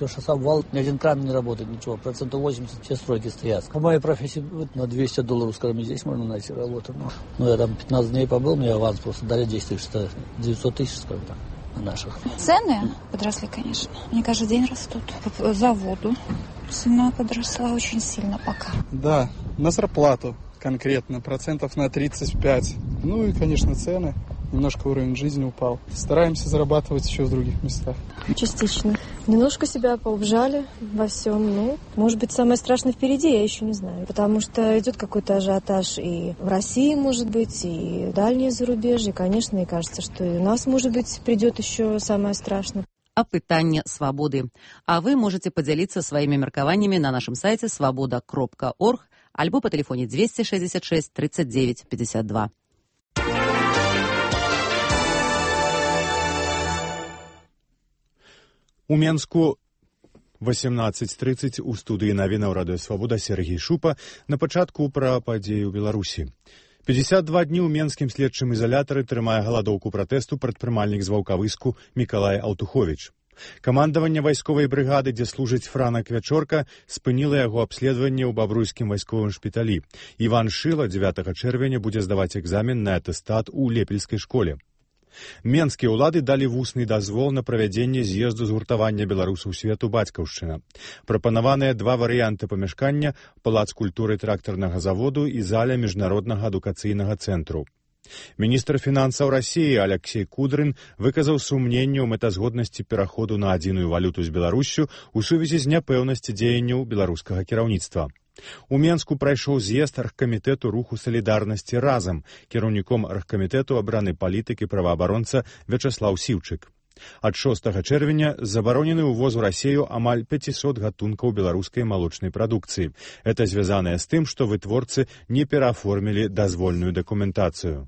вал, ни один кран не работает, ничего, процентов восемьдесят все стройки стоят. По моей профессии на двести долларов, скажем, здесь можно найти работу. Но, ну, я там пятнадцать дней побыл, мне аванс просто дали десять тысяч, девятьсот тысяч, скажем так, наших. Цены подросли, конечно. Они каждый день растут. За воду цена подросла очень сильно пока. Да, на зарплату конкретно, процентов на тридцать пять. Ну и, конечно, цены. Немножко уровень жизни упал. Стараемся зарабатывать еще в других местах. Частично. Немножко себя поубжали во всем. Ну, может быть, самое страшное впереди, я еще не знаю. Потому что идет какой-то ажиотаж и в России, может быть, и дальнее зарубежье. Конечно, и кажется, что и у нас, может быть, придет еще самое страшное. Апытанне свабоды. А вы можете поделиться своими меркаваннями на нашем сайте свобода кропка орг альбо по телефоне двести шестьдесят шесть тридцать девять пятьдесят два. У Менску восемнадцать тридцать у студыі навінаў радыё Свабода Сергей Шупа. На пачатку пра падзеі ў Беларусі. пятьдесят два дні ў менскім следчым ізалятары трымае галадоўку пратэсту прадпрымальнік з Ваўкавыску Мікалай Аўтуховіч. Камандаванне вайсковай брыгады, дзе служыць Франак Вячорка, спыніла яго абследаванне ў бабруйскім вайсковым шпіталі. Іван Шыла дзевятага чэрвеня будзе здаваць экзамен на атэстат у Лепельскай школе. Менскія ўлады далі вусны дазвол на правядзенне з'езду згуртавання беларусаў свету бацькаўшчына. Прапанаваныя два варыянты памяшкання: палац культуры трактарнага заводу і заля міжнароднага адукацыйнага цэнтру. Міністр фінансаў Расіі Алексей Кудрын выказаў сумненне ў мэтазгоднасці пераходу на адзіную валюту з Беларуссю ў сувязі з няпэўнасці дзеянняў беларускага кіраўніцтва. У Менску прайшоў з'езд аргкамітэту руху салідарнасці разам. Кіраўніком аргкамітэту абраны палітык і праваабаронца Вячаслаў Сіўчык. Ад шостага чэрвеня забаронены ўвоз у Расію амаль пятьсот гатункаў беларускай малочнай прадукцыі. Это звязанае з тым, што вытворцы не перааформілі дазвольную дакументацыю.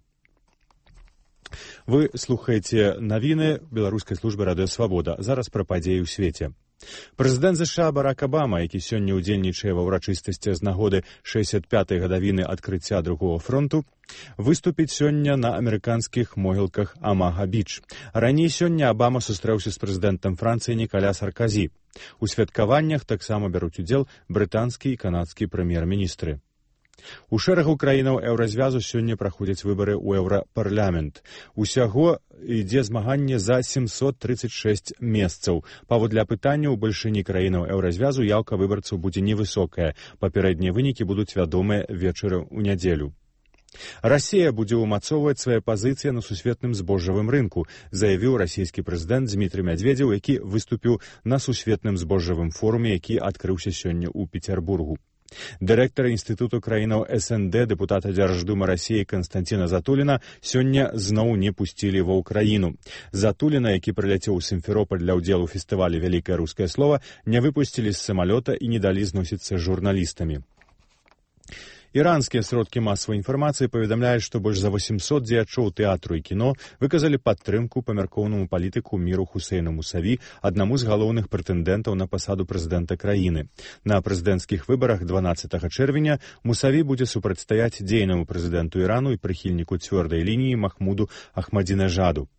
Вы слухаеце навіны беларускай службы радыё Свабода. Зараз пра падзеі ў свеце. Прэзідэнт ЗША Барак Абама, які сёння ўдзельнічае ва ўрачыстасці з нагоды шэсцьдзясят пятай гадавіны адкрыцця другога фронту, выступіць сёння на амерыканскіх могілках Амага-Біч. Раней сёння Абама сустрэўся з прэзідэнтам Францыі Нікаля Сарказі. У святкаваннях таксама бяруць удзел брытанскі і канадскі прэм'ер-міністры. У шэрагу краінаў еўразвязу сёння праходзяць выбары ў еўрапарламент. Усяго ідзе змаганне за семьсот тридцать шесть месцаў. Паводле апытання ў бальшыні краінаў еўразвязу яўка выбарцаў будзе невысокая. Папярэднія вынікі будуць вядомыя вечары ў нядзелю. Расія будзе ўмацоўваць свае пазіцыі на сусветным збожжавым рынку, заявіў расійскі прэзідэнт Дмітрый Мядзведзеў, які выступіў на сусветным збожжавым форуме, які адкрыўся сёння ў Петербургу. Дырэктар інстытуту краінаў эс эн дэ дэпутата Дзярждумы Расіі Канстанціна Затуліна сёння зноў не пусцілі ва ўкраіну. Затуліна, які прыляцеў у Сімферопаль для ўдзелу ў фестывалі «Вялікае рускае слова», не выпусцілі з самалёта і не далі зносіцца з журналістамі. Іранскія сродкі масавай інфармацыі паведамляюць, што больш за восемьсот дзеячоў тэатру і кіно выказалі падтрымку памяркоўнаму палітыку Міру Хусейну Мусаві, аднаму з галоўных прэтэндэнтаў на пасаду прэзідэнта краіны. На прэзідэнцкіх выбарах дванаццатага чэрвеня Мусаві будзе супрацьстаяць дзейнаму прэзідэнту Ірану і прыхільніку цвёрдай лініі Махмуду Ахмадзінежаду.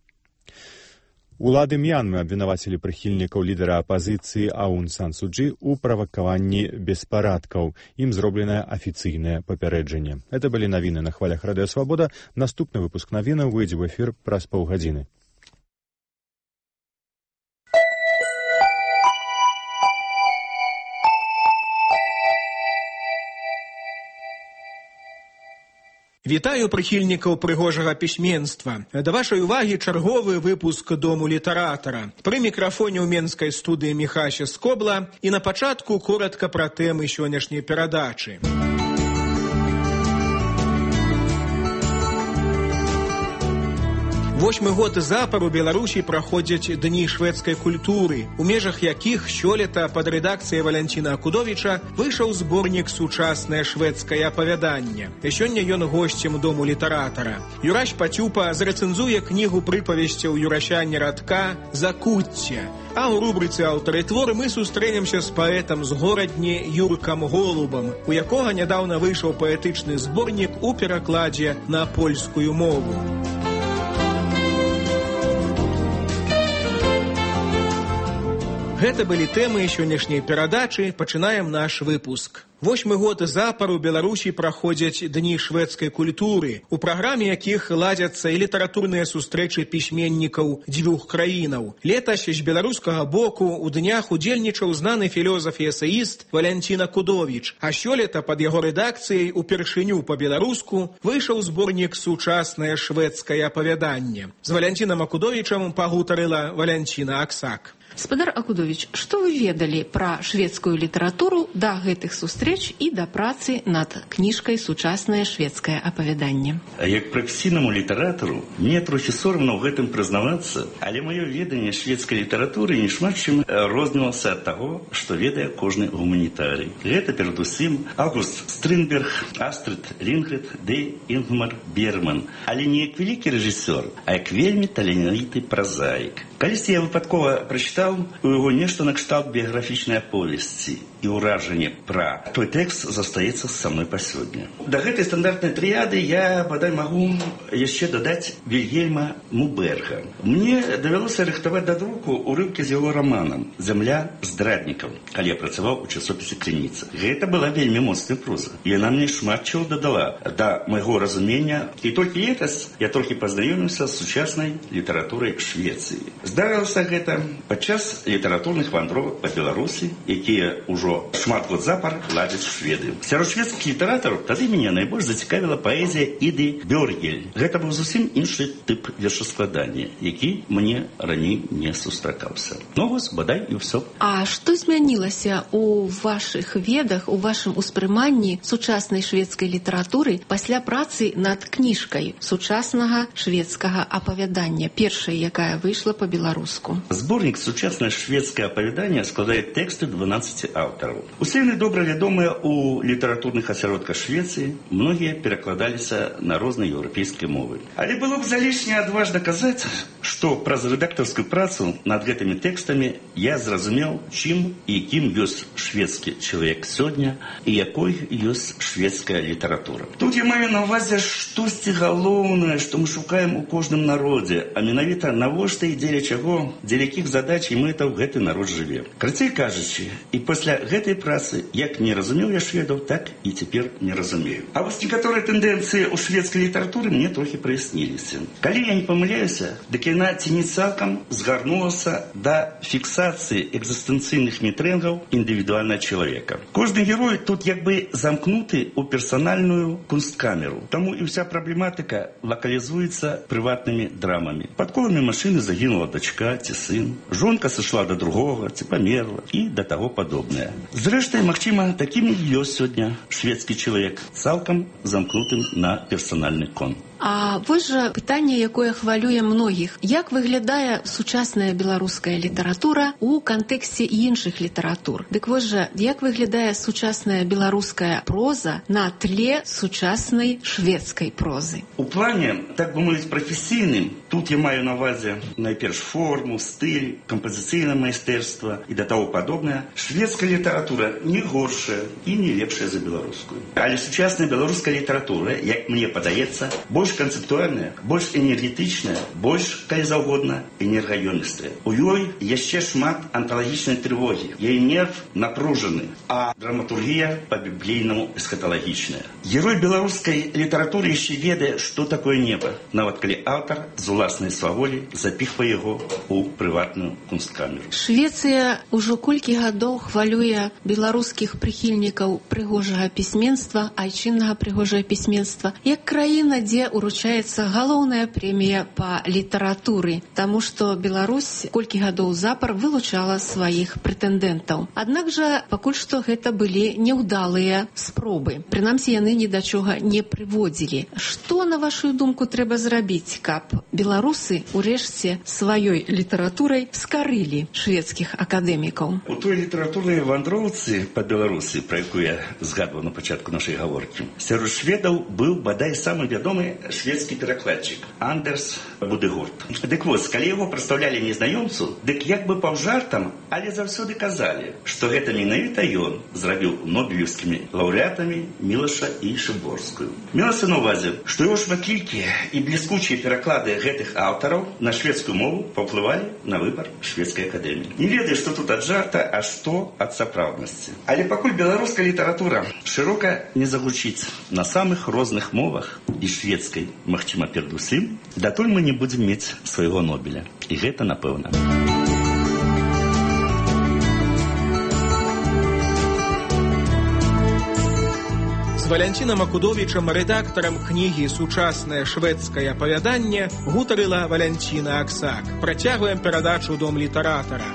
Улады Мьянмы абвінавацілі прыхільнікаў лідара апазіцыі Аун Сан Суджы ў правакаванні беспарадкаў. Ім зробленае афіцыйнае папярэджанне. Это былі навіны на хвалях радыё Свабода. Наступны выпуск навінаў выйдзе ў эфір праз паўгадзіны. Вітаю прыхільнікаў прыгожага пісьменства. Да вашай увагі чарговы выпуск Дому літаратара. Пры мікрафоне ў менскай студыі Міхася Скобла і на пачатку коратка пра тэмы сённяшняй перадачы. Восьмы год запар у Беларусі праходзяць дні шведскай культуры, у межах якіх сёлета пад рэдакцыяй Валянціна Акудовіча выйшаў зборнік «Сучаснае шведскае апавяданне». І сёння ён госцем Дому літаратара. Юрась Пацюпа зрэцэнзуе кнігу прыпавесцяў Юрасяня Радка «Закуцце». А ў рубрыцы «Аўтары творы» мы сустрэнемся з паэтам з горадні Юркам Голубам, у якога нядаўна выйшаў паэтычны зборнік у перакладзе на польскую мову. Гэта былі тэмы сённяшняй перадачы. Пачынаем наш выпуск. Восьмы год запар у Беларусі праходзяць дні шведскай культуры, у праграме якіх ладзяцца і літаратурныя сустрэчы пісьменнікаў дзвюх краінаў. Летась з беларускага боку у днях удзельнічаў знаны філёзаф і эсэіст Валянціна Кудовіч, а сёлета пад яго рэдакцыяй упершыню па-беларуску выйшаў зборнік «Сучаснае шведскае апавяданне». З Валянцінам Акудовічам пагутарыла Валянціна Аксак. Спадар Акудович, што вы ведалі пра шведскую літаратуру да гэтых сустрэч і да працы над кніжкай «Сучаснае шведскае апавяданне»? Як прафесійнаму літаратару, мне трохі сорамна ў гэтым прызнавацца, але маё веданне шведскай літаратуры не шмат чым рознілася ад таго, што ведае кожны гуманітарый. Гэта перадусім Август Стринберг, Астрид Лінгрен ды Інгмар Бергман, але не як вялікі рэжысёр, а як вельмі таленавіты празаік. Калісьці я выпадкова прачытаў у яго нешта накшталт біяграфічнай аповесці, і ўражанне пра той тэкст застаецца са мной па сёння. Да гэтай стандартнай трыяды я, бадай, магу яшчэ дадаць Вільгельма Муберга. Мне давялося рыхтаваць да друку урыўкі з яго раманам «Зямля здраднікаў», калі я працаваў у часопісе «Крыніца». Гэта была вельмі моцная проза. Яна мне шмат чаго дадала да майго разумення, і толькі летась я трохі пазнаёміўся з сучаснай літаратурай Швецыі. Здарылася гэта падчас літаратурных вандровак па Беларусі, якія ўжо шмат год запар ладзяць шведы. Сярод шведскіх літаратараў тады мяне найбольш зацікавіла паэзія Іды Бёргель. Гэта быў зусім іншы тып вершаскладання, які мне раней не сустракаўся. Ну вось, бадай, і ўсё. А што змянілася ў вашых ведах, у вашым успрыманні сучаснай шведскай літаратуры пасля працы над кніжкай сучаснага шведскага апавядання, першай, якая выйшла па-беларуску? Зборнік «Сучаснае шведскае апавяданне» складае тэксты дванаццаці аўтараў. Усе яны добра вядомыя ў літаратурных асяродках Швецыі, многія перакладаліся на розныя еўрапейскія мовы. Але было б залішне адважна казаць, што праз рэдактарскую працу над гэтымі тэкстамі я зразумеў, чым і якім ёсць шведскі чалавек сёння і якой ёсць шведская літаратура. Тут я маю на ўвазе штосьці галоўнае, што мы шукаем у кожным народзе, а менавіта навошта і дзеля чаго, дзеля якіх задач і мэтаў гэты народ жыве. Крацей кажучы, і пасля гэтай працы, як не разумеў я шведаў, так і цяпер не разумею. А вось некаторыя тэндэнцыі ў шведскай літаратуры мне трохі праясніліся. Калі я не памыляюся, дык яна ці не цалкам згарнулася да фіксацыі экзістэнцыйных метрэнгаў індывідуальнага чалавека. Кожны герой тут як бы замкнуты ў персанальную кунсткамеру. Таму і ўся праблематыка лакалізуецца прыватнымі драмамі. Пад коламі машыны загінула дачка ці сын, жонка сышла да другога ці памерла і да таго падобнае. Зрэшты, магчыма, такім і ёсць сёння шведскі чалавек, цалкам замкнутым на персанальны кон. А вось жа пытанне, якое хвалюе многіх. Як выглядае сучасная беларуская літаратура ў кантэксце іншых літаратур? Дык вось жа, як выглядае сучасная беларуская проза на тле сучаснай шведскай прозы? У плане, так бы мовіць, прафесійным, тут я маю на ўвазе найперш форму, стыль, кампазіцыйнае майстэрства і да таго падобнае. Шведская літаратура не горшая і не лепшая за беларускую. Але сучасная беларуская літаратура, як мне падаецца, больш канцэптуальная, больш энергетычная, больш, калі заўгодна, энергаёмістая. У ёй яшчэ шмат анталагічнай трывогі. Яе нерв напружаны, а драматургія па-біблейнаму эсхаталагічная. Герой беларускай літаратуры яшчэ ведае, што такое неба, нават калі аўтар з уласнай сваволі запіхвае яго ў прыватную кунсткамеру. Швецыя ўжо колькі гадоў хвалюе беларускіх прыхільнікаў прыгожага пісьменства, айчыннага прыгожага пісьменства, як краіна, дзе уручаецца галоўная прэмія па літаратуры, таму што Беларусь колькі гадоў запар вылучала сваіх прэтэндэнтаў. Аднак жа пакуль што гэта былі няўдалыя спробы. Прынамсі, яны ні да чога не прыводзілі. Што, на вашу думку, трэба зрабіць, каб беларусы урэшце сваёй літаратурай скарылі шведскіх акадэмікаў? У той літаратурнай вандроўцы па Беларусі, пра якую я згадваў на пачатку нашай гаворкі, сярод шведаў быў бадай самы вядомы шведскі перакладчык Андерс Будегорд. Дык вось, калі яго прадстаўлялі незнаёмцу, дык як бы паўжартам, але заўсёды казалі, што гэта менавіта ён зрабіў нобелеўскімі лаўрэатамі Мілаша і Шыборскую. Мелася на ўвазе, што яго шматлікія і бліскучыя пераклады гэтых аўтараў на шведскую мову паўплывалі на выбар шведскай акадэміі. Не ведаю, што тут ад жарта, а што ад сапраўднасці. Але пакуль беларуская літаратура шырока не загучыць на самых розных мовах і шведскай, магчыма, перадусім, датуль мы не будзем мець свайго Нобеля. І гэта напэўна. З Валянцінам Акудовічам, рэдактарам кнігі «Сучаснае шведскае апавяданне», гутарыла Валянціна Аксак. Працягваем перадачу «Дом літаратара».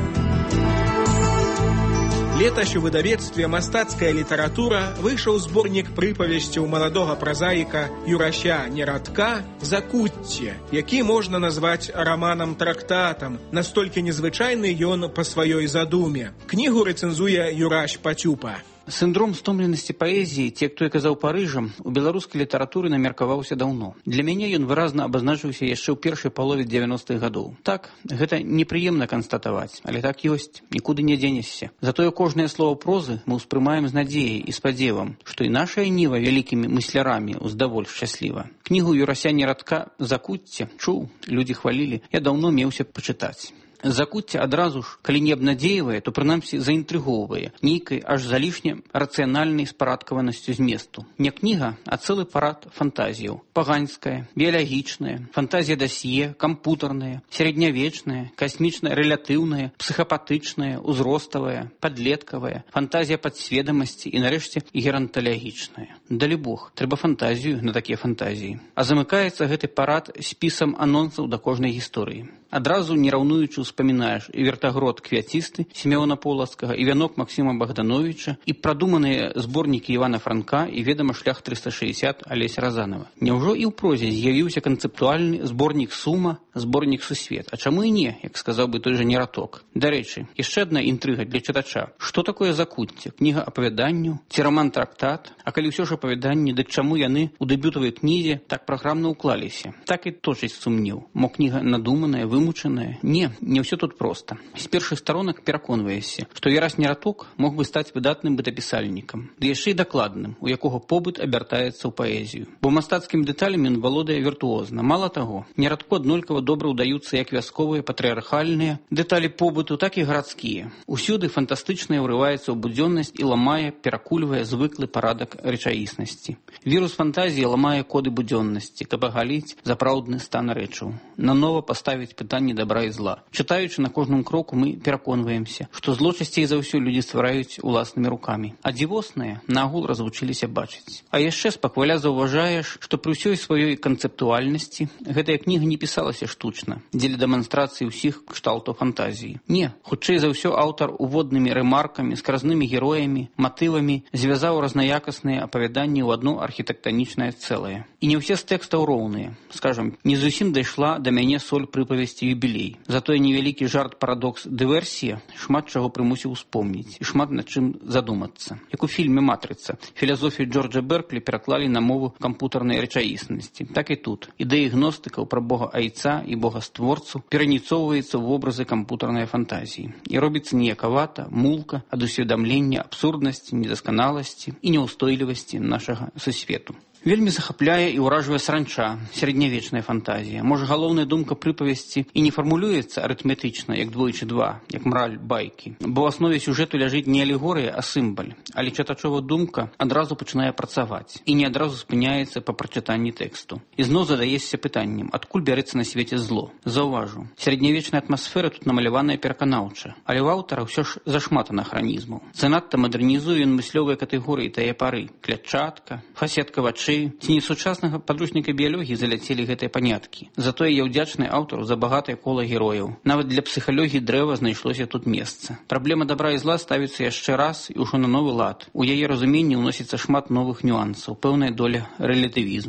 Летась у выдавецтве «Мастацкая літаратура» выйшаў зборнік прыпавесцяў маладога празаіка Юрася Нерадка «Закуцце», які можна назваць раманам-трактатам, настолькі незвычайны ён па сваёй задуме. Кнігу рэцэнзуе Юрась Пацюпа. Синдром стомленасці паэзіі, ці, хто і казаў Парыжам, у беларускай літаратуры намеркаваўся даўно. Для мяне ён выразна абазначыўся яшчэ ў першай палове дзевяностых гадоў. Так, гэта непрыемна канстатаваць, але так ёсць, нікуды не дзенешся. Затое кожнае слово прозы мы ўспрымаем з надзеяй і спадзевам, што і нашая ніва вялікімі мыслярамі ўздаволь шчасліва. Кнігу Юрася Нерадка «Закуцце» чуў, людзі хвалілі, я даўно меўся пачытаць. Закуцце адразу ж, калі не абнадзейвае, то прынамсі заінтрыгоўвае нейкай аж залішне рацыянальнай спарадкаванасцю зместу. Не кніга, а цэлы парад фантазіяў. Паганская, біялагічная, фантазія дасье, кампутарная, сярэднявечная, касмічна-рэлятыўная, псіхапатычная, узроставая, падлеткавая, фантазія падсведамасці і, нарэшце, геранталягічная. Далі Бог, трэба фантазію на такія фантазіі. А замыкаецца гэты парад спісам анонсаў да кожнай гісторыі. Адразу не раўнуючы успамінаеш і вертагрод квяцісты Сімеона Полацкага, і вянок Максіма Богдановича, і прадуманыя зборнікі Івана Франка, і ведама шлях трыста шэсцьдесят Алеся Разанова. Няўжо і ў прозе з'явіўся канцэптуальны зборнік сума, зборнік сусвет? А чаму і не, як сказаў бы той жа Нераток? Дарэчы, яшчэ адна інтрыга для чытача. Што такое закуцце? Кніга апавяданняў? Ці раман-трактат? А калі ўсё ж апавяданні, дык чаму яны ў дэбютавай кнізе так праграмна ўклаліся? Так і точыць сумнеў. Мо кніга надуманая, вымучаная? Не, не ўсё тут проста. З першых старонак пераконваешся, што Юрась Нерадок мог бы стаць выдатным бытапісальнікам, ды яшчэ і дакладным, у якога побыт абяртаецца ў паэзію. Бо мастацкім дэталям ён валодае віртуозна. Мала таго, Нерадку аднолькава добра ўдаюцца як вясковыя патрыархальныя дэталі побыту, так і гарадскія. Усюды фантастычнае ўрываецца ў будзённасць і ламае, перакульвае звыклы парадак рэчаіснасці. Вірус фантазіі ламае коды будзённасці, каб агаліць запраўдны стан рэчаў, нанова паставіць пытанні добра і зла. Чытаючы на кожным кроку, мы пераконваемся, што зло часцей за ўсё людзі ствараюць уласнымі рукамі, а дзівоснае нагул развучыліся бачыць. А яшчэ спакваля заўважаеш, што пры ўсёй сваёй канцэптуальнасці гэтая кніга не пісалася штучна, дзеля дэманстрацыі ўсіх кшталтаў фантазіі. Не, хутчэй за ўсё аўтар уводнымі рэмаркамі, скразнымі героямі, матывамі звязаў разнаякасныя апавяданні ў адно архітэктанічнае цэлае. І не ўсе з тэкстаў роўныя. Скажам, не зусім дайшла да мяне соль прыпавесці юбілей. Затое невялікі жарт, парадокс, дыверсія шмат чаго прымусіў успомніць і шмат над чым задумацца. Як у фільме «Матрыца». Філасофію Джорджа Берклі пераклалі на мову кампутарнай рэчаіснасці. Так і тут. Ідэі гностыкаў пра бога айца і бога-створцу пераніцоўваецца ў вобразы кампутарнай фантазіі. І робіцца ніякавата, мулка ад усведамлення абсурднасці, недасканаласці і няўстойлівасці нашага сусвету. Вельмі захапляе і ўражвае саранча, сярэднявечная фантазія. Можа, галоўная думка прыпавесці і не фармулюецца арытметычна, як двойчы два, як мраль байкі. Бо ў аснове сюжэту ляжыць не алегорыя, а сімбаль. Але чытачова думка адразу пачынае працаваць і не адразу спыняецца па прачытанні тэксту. І зноў задаешся пытаннем, адкуль бярэцца на свеце зло. Заўважу, сярэднявечная атмасфера тут намаляваная пераканаўча, але ў аўтара ўсё ж зашмат анахранізмаў. Занадта мадэрнізуе ён мыслёвыя катэгорыі тае пары: клятчатка, фасетка вачэй. Ці не сучаснага падручніка біялогіі заляцелі гэтыя паняткі. Затое я ўдзячны аўтару за багатае кола герояў. Нават для псіхалогіі дрэва знайшлося тут месца. Праблема добра і зла ставіцца яшчэ раз і ўжо на новы лад. У яе разуменні ўносіцца шмат новых нюансаў, пэўная доля рэлятывізму.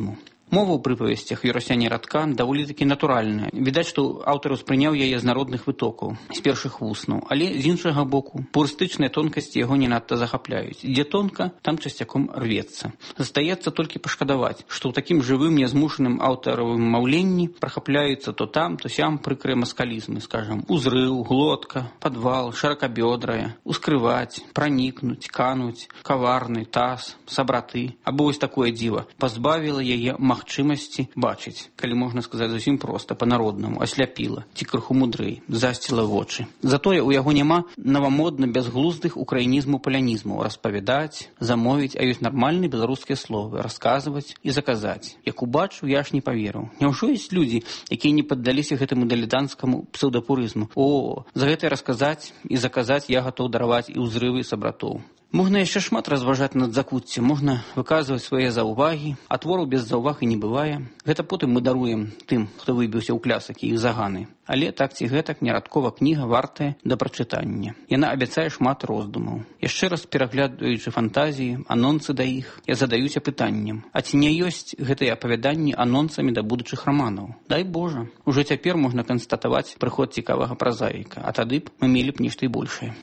Мова ў прыпавесцях Юрася Нерадка даволі такі натуральная. Відаць, што аўтар успрыняў яе з народных вытокаў, з першых вуснаў, але з іншага боку пурыстычныя тонкасці яго не надта захапляюць. Дзе тонка, там часцяком рвецца. Застаецца толькі пашкадаваць, што ў такім жывым, нязмушаным аўтаравым маўленні прахапляюцца то там, то сям прыкрыя маскалізмы, скажам, узрыў, глотка, падвал, шыракабёдрая, ускрываць, пранікнуць, кануць, каварны, таз, сабраты, або вось такое дзіва, пазбавіла яе магчымасці бачыць, калі можна сказаць зусім проста, па-народнаму, асляпіла, ці крыху мудрэй, засціла вочы. Затое ў яго няма навамодна бязглуздых украінізму-палянізмаў распавядаць, замовіць, а ёсць нармальныя беларускія словы, расказваць і заказаць. Як убачу, я ж не паверыў. Няўжо ёсць людзі, якія не паддаліся гэтаму дылетанцкаму псеўдапурызму? О, за гэта расказаць і заказаць я гатоў дараваць і ўзрывы сабратоў. Можна яшчэ шмат разважаць над закуццем, можна выказваць свае заўвагі, а твораў без заўваг і не бывае. Гэта потым мы даруем тым, хто выбіўся ў плясак і іх заганы. Але так ці гэтак Нерадкова кніга вартая да прачытання. Яна абяцае шмат роздумаў. Яшчэ раз пераглядаючы фантазіі, анонсы да іх, я задаюся пытаннем, а ці не ёсць гэтыя апавяданні анонсамі да будучых раманаў? Дай Божа, ужо цяпер можна канстатаваць прыход цікавага празаіка, а тады б мы мелі б нешта і большае.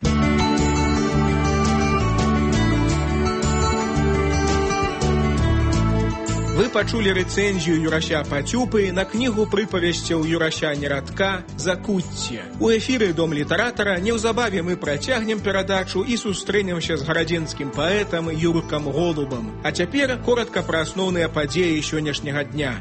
Вы пачулі рэцэнзію Юрася Пацюпы на кнігу прыпавесцяў Юрася Нерадка «Закуцце». У эфіры Дом літаратара неўзабаве мы працягнем перадачу і сустрэнемся з гарадзенскім паэтам Юркам Голубам. А цяпер коратка пра асноўныя падзеі сённяшняга дня.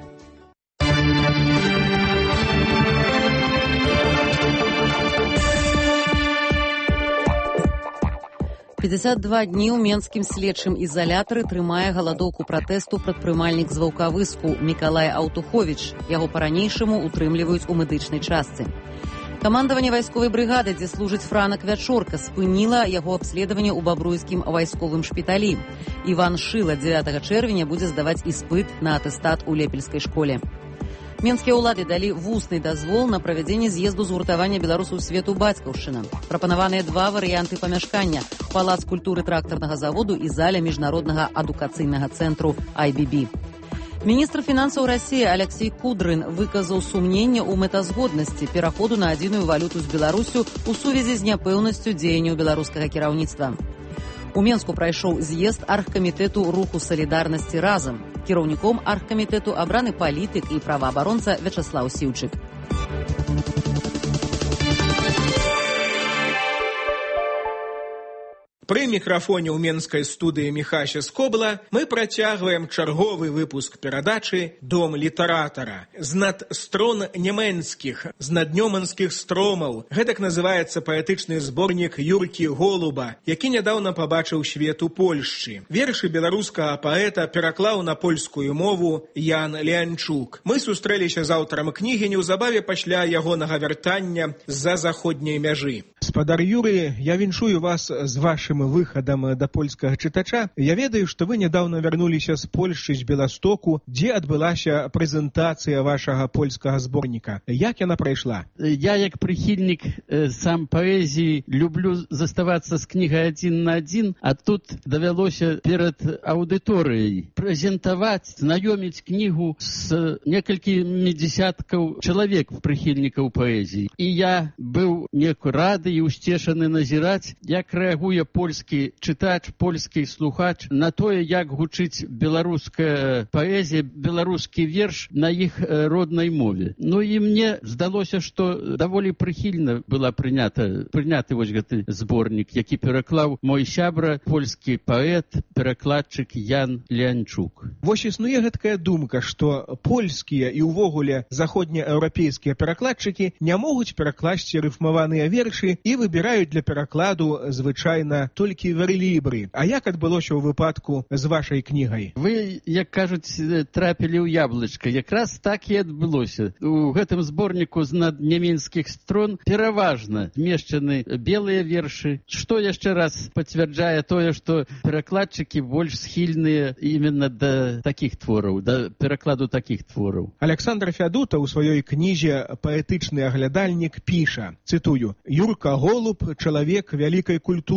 пятьдесят два дні ў менскім следчым ізалятары трымае галадоўку пратэсту прадпрымальнік з Ваўкавыску Мікалай Аўтуховіч. Яго па-ранейшаму утрымліваюць у медычнай частцы. Камандаванне вайсковай брыгады, дзе служыць Франак Вячорка, спыніла яго абследаванне ў бабруйскім вайсковым шпіталі. Іван Шыла дзевятага чэрвеня будзе здаваць іспыт на атэстат у Лепельскай школе. Менскія ўлады далі вусны дазвол на правядзенне з'езду згуртавання беларусаў свету бацькаўшчына. Прапанаваныя два варыянты памяшкання – палац культуры трактарнага заводу і заля міжнароднага адукацыйнага цэнтру ай би би. Міністр фінансаў Расіі Алексей Кудрын выказаў сумненне ў мэтазгоднасці пераходу на адзіную валюту з Беларусю ў сувязі з няпэўнасцю дзеянняў беларускага кіраўніцтва. У Менску прайшоў з'езд аргкамітэту руху салідарнасці разам. Кіраўніком аргкамітэту абраны палітык і праваабаронца Вячаслаў Сіўчык. Пры мікрафоне ў менскай студыі Міхася Скобла мы працягваем чарговы выпуск перадачы «Дом літаратара». З над строн нямэнскіх, з наднёманскіх стромаў. Гэтак называецца паэтычны зборнік Юркі Голуба, які нядаўна пабачыў свет у Польшчы. Вершы беларускага паэта пераклаў на польскую мову Ян Леанчук. Мы сустрэліся з аўтарам кнігі неўзабаве пасля ягонага вяртання з-за заходняй мяжы. Спадар Юры, я віншую вас з вашым выхадам да польскага чытача. Я ведаю, што вы нядаўна вярнуліся з Польшчы, з Беластоку, дзе адбылася прэзентацыя вашага польскага зборніка. Як яна прайшла? Я, як прыхільнік э, сам паэзіі, люблю заставацца з кнігай адзін на адзін, а тут давялося перад аўдыторыяй прэзентаваць, знаёміць кнігу з некалькімі дзесяткаў чалавек прыхільнікаў паэзіі. І я быў неку рады і усцешаны назіраць, як рэагуе польскі чытач, польскі слухач на тое, як гучыць беларуская паэзія, беларускі верш на іх роднай мове. Ну і мне здалося, што даволі прыхільна была прынята, прыняты вось гэты зборнік, які пераклаў мой сябра, польскі паэт, перакладчык Ян Леанчук. Вось існуе гэткая думка, што польскія і ўвогуле заходнееўрапейскія перакладчыкі не могуць перакласці рыфмаваныя вершы і выбіраюць для перакладу звычайна толькі верлібры. А як адбылося ў выпадку з вашай кнігай? Вы, як кажуць, трапілі ў яблычка. Якраз так і адбылося. У гэтым зборніку з наднямецкіх строн пераважна змешчаны белыя вершы, што яшчэ раз пацвярджае тое, што перакладчыкі больш схільныя именно да такіх твораў, да перакладу такіх твораў. Александр Фядута ў сваёй кнізе «Паэтычны аглядальнік» піша, цытую: «Юрка Голуб – чалавек вялікай культуры,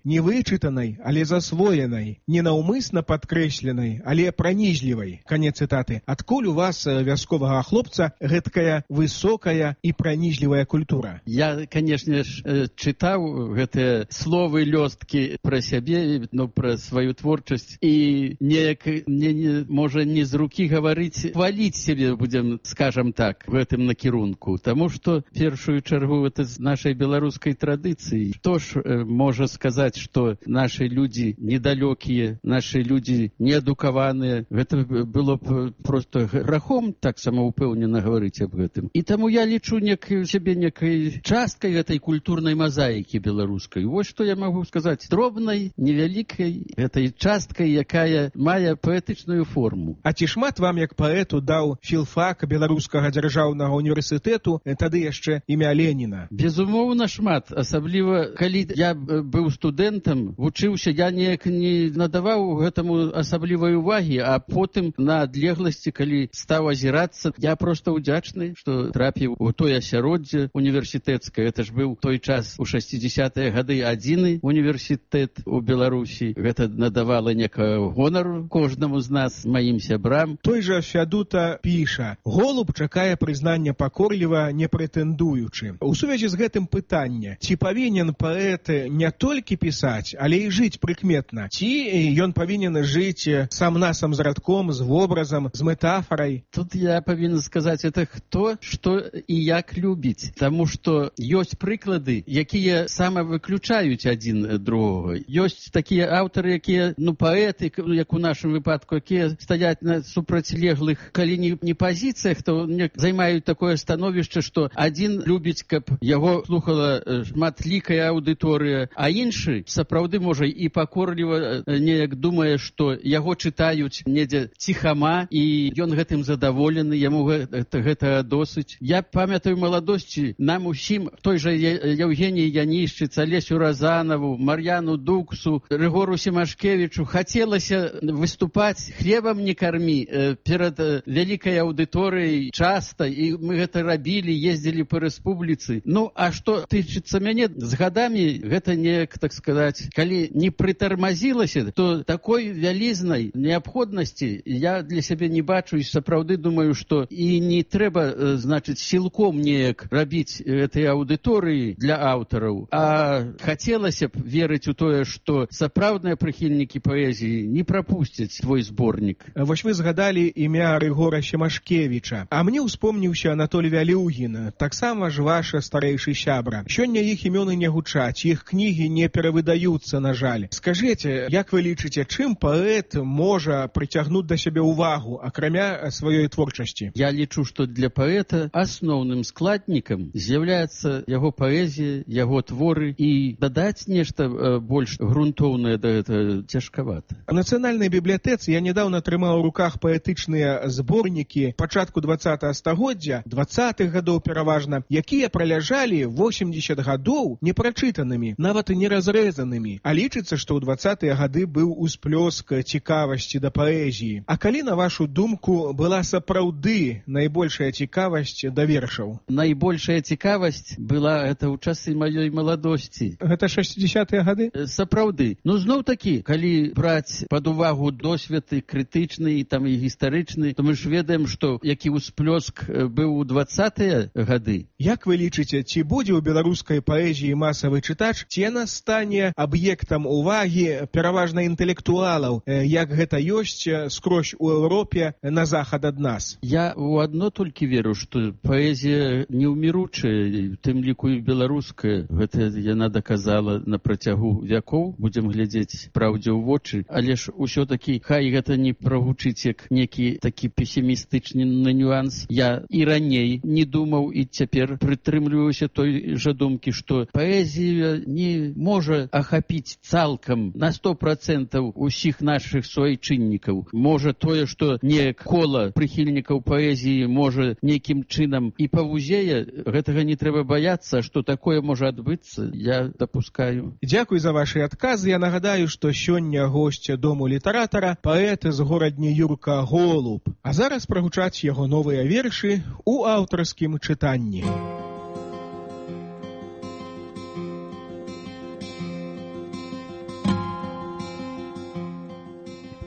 не вычытанай, але засвоенай, не наўмысна падкрэсленай, але праніжлівай. Канец цытаты. Адкуль у вас, вясковага хлопца, гэткая высокая і праніжлівая культура? Я, канешне ж, чытаў гэтыя словы лёсткі пра сябе, ну, пра сваю творчасць, і неяк мне не, можа не з рукі гаварыць, хваліць сябе будзем, скажам так, в гэтым накірунку. Таму што першую чаргу это з нашай беларускай традыцыі. Хто ж э, можа сказаць, што нашы людзі недалёкія, нашы людзі неадукаваныя, гэта было б проста грахом так самаўпэўнена гаварыць аб гэтым. І таму я лічу некай сябе некай часткай гэтай культурнай мазаікі беларускай. Вось што я магу сказаць, дробнай, невялікай гэтай часткай, якая мае паэтычную форму. А ці шмат вам як паэту даў філфак беларускага дзяржаўнага універсітэту, тады яшчэ імя Леніна? Безумоўна шмат, асабліва калі я быў студэнтам, вучыўся, я неяк не надаваў гэтаму асаблівай увагі, а потым на адлегласці, калі стаў азірацца, я проста ўдзячны, што трапіў у тое асяроддзе універсітэцкае. Это ж быў той час у шэсцідзесятыя гады адзіны універсітэт у Беларусі. Гэта надавала некага гонару кожнаму з нас, маім сябрам. Той жа Фядута піша: «Голуб чакае прызнання пакорліва, не прэтэндуючы». У сувязі з гэтым пытанне: ці павінен паэт не толькі пісаць, але і жыць прыкметна? Ці ён павінен жыць сам-насам з радком, з вобразам, з метафарай? Тут я павінен сказаць, это хто, што і як любіць. Таму што ёсць прыклады, якія самавыключаюць адзін другога. Ёсць такія аўтары, якія, ну, паэты, як у нашым выпадку, якія стаяць на супрацьлеглых, калі не, не пазіцыях, то не займаюць такое становішча, што адзін любіць, каб яго слухала шматлікая аўдыторыя, а іншы сапраўды можа і пакорліва неяк думае, што яго чытаюць недзе ціхама, і ён гэтым задаволены, яму гэта, гэта досыць. Я памятаю маладосці, нам усім, той жа Евгеній Янішчыц, Алесю Разанаву, Мар'яну Дуксу, Рыгору Семашкевічу хацелася выступаць «Хлебам не кармі» перад вялікай аўдыторыяй часта, і мы гэта рабілі, ездзілі па рэспубліцы. Ну, а што тычыцца мяне, з гадамі гэта неяк, так сказаць, калі не прытармазілася, то такой вялізнай неабходнасці я для сябе не бачу, і сапраўды думаю, што і не трэба, значыць, сілком неяк рабіць этой аўдыторыі для аўтараў, а хацелася б верыць у тое, што сапраўдныя прыхільнікі паэзіі не прапусцяць твой зборнік. Вось вы згадалі імя Рыгора Семашкевіча, а мне ўспомніўся Анатолій Вялюгін, таксама ж ваш старэйшы сябра. Сёння іх імёны не гучаць, іх кнігі не перавыдаюцца, на жаль. Скажыце, як вы лічыце, чым паэт можа прыцягнуць да сябе ўвагу, акрамя сваёй творчасці? Я лічу, што для паэта асноўным складнікам з'яўляецца яго паэзія, яго творы, і дадаць нешта больш грунтоўнае да гэта цяжкавата. У Нацыянальнай бібліятэцы я нядаўна трымаў у руках паэтычныя зборнікі пачатку дваццатага стагоддзя, дваццатых гадоў пераважна, якія праляжалі восемьдесят гадоў непрачытанымі, нават і неразрэзанымі. А лічыцца, што ў дваццатыя гады быў усплёск цікавасці да паэзіі. А калі, на вашу думку, была сапраўды найбольшая цікавасць да вершаў? Найбольшая цікавасць была гэта ў часы маёй маладосці. Гэта шэсцідзесятыя гады? Сапраўды. Ну, зноў такі, калі браць пад увагу досвед і крытычны, і там і гістарычны, то мы ж ведаем, што які ўсплёск быў у дваццатыя гады. Як вы лічыце, ці будзе ў беларускай паэзіі масавы чытач, ці яна стане аб'ектам увагі пераважна інтэлектуалаў, як гэта ёсць скрозь у Еўропе на захад ад нас? Я ў адно толькі веру, што паэзія неўміручая, тым ліку і беларуская. Гэта яна даказала на працягу вякоў, будзем глядзець праўдзе ў вочы, але ж усё-такі хай гэта не прагучыць як некі такі песімістычны нюанс. Я і раней не думаў, і цяпер прытрымліваюся той жа думкі, што паэзія не можа ахапіць цалкам на сто процентаў усіх нашых суайчыннікаў. Можа тое, што неяк кола прыхільнікаў паэзіі можа нейкім чынам і павузее, гэтага не трэба баяцца, што такое можа адбыцца, я дапускаю. Дзякуй за вашы адказы. Я нагадаю, што сёння госця Дому літаратара паэт з горадні Юрка Голуб. А зараз прагучаць яго новыя вершы у аўтарскім чытанні.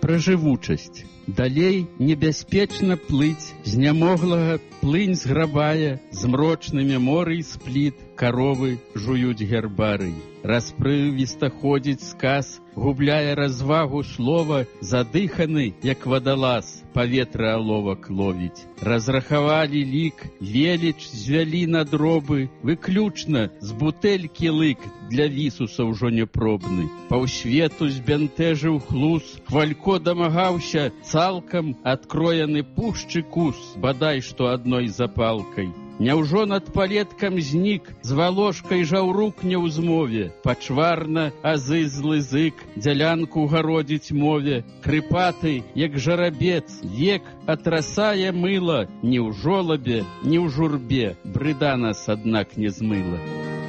пра жывучасць. Далей небяспечна плыць, знямоглага плынь зграбае, змрочнымі морай спліт, каровы жуюць гербарый. Распрывіста ходзіць сказ, губляе развагу слова, задыханы, як вадалаз, паветра аловак ловіць. Разрахавалі лік, веліч звялі на дробы, выключна з бутэлькі лык, для вісуса ўжо непробны. Паўсвету збянтэжыў хлус, хвалько дамагаўся, цалкам адкроены пушчы кус, бадай што адной запалкай. Няўжо над палеткам знік, з валошкай жаўрук не ў змове, пачварна, азы злы зык, дзялянку гародзіць мове, крыпаты, як жарабец, век атрасае мыла, ні ў жолабе, ні ў журбе, брыда нас, аднак, не змыла.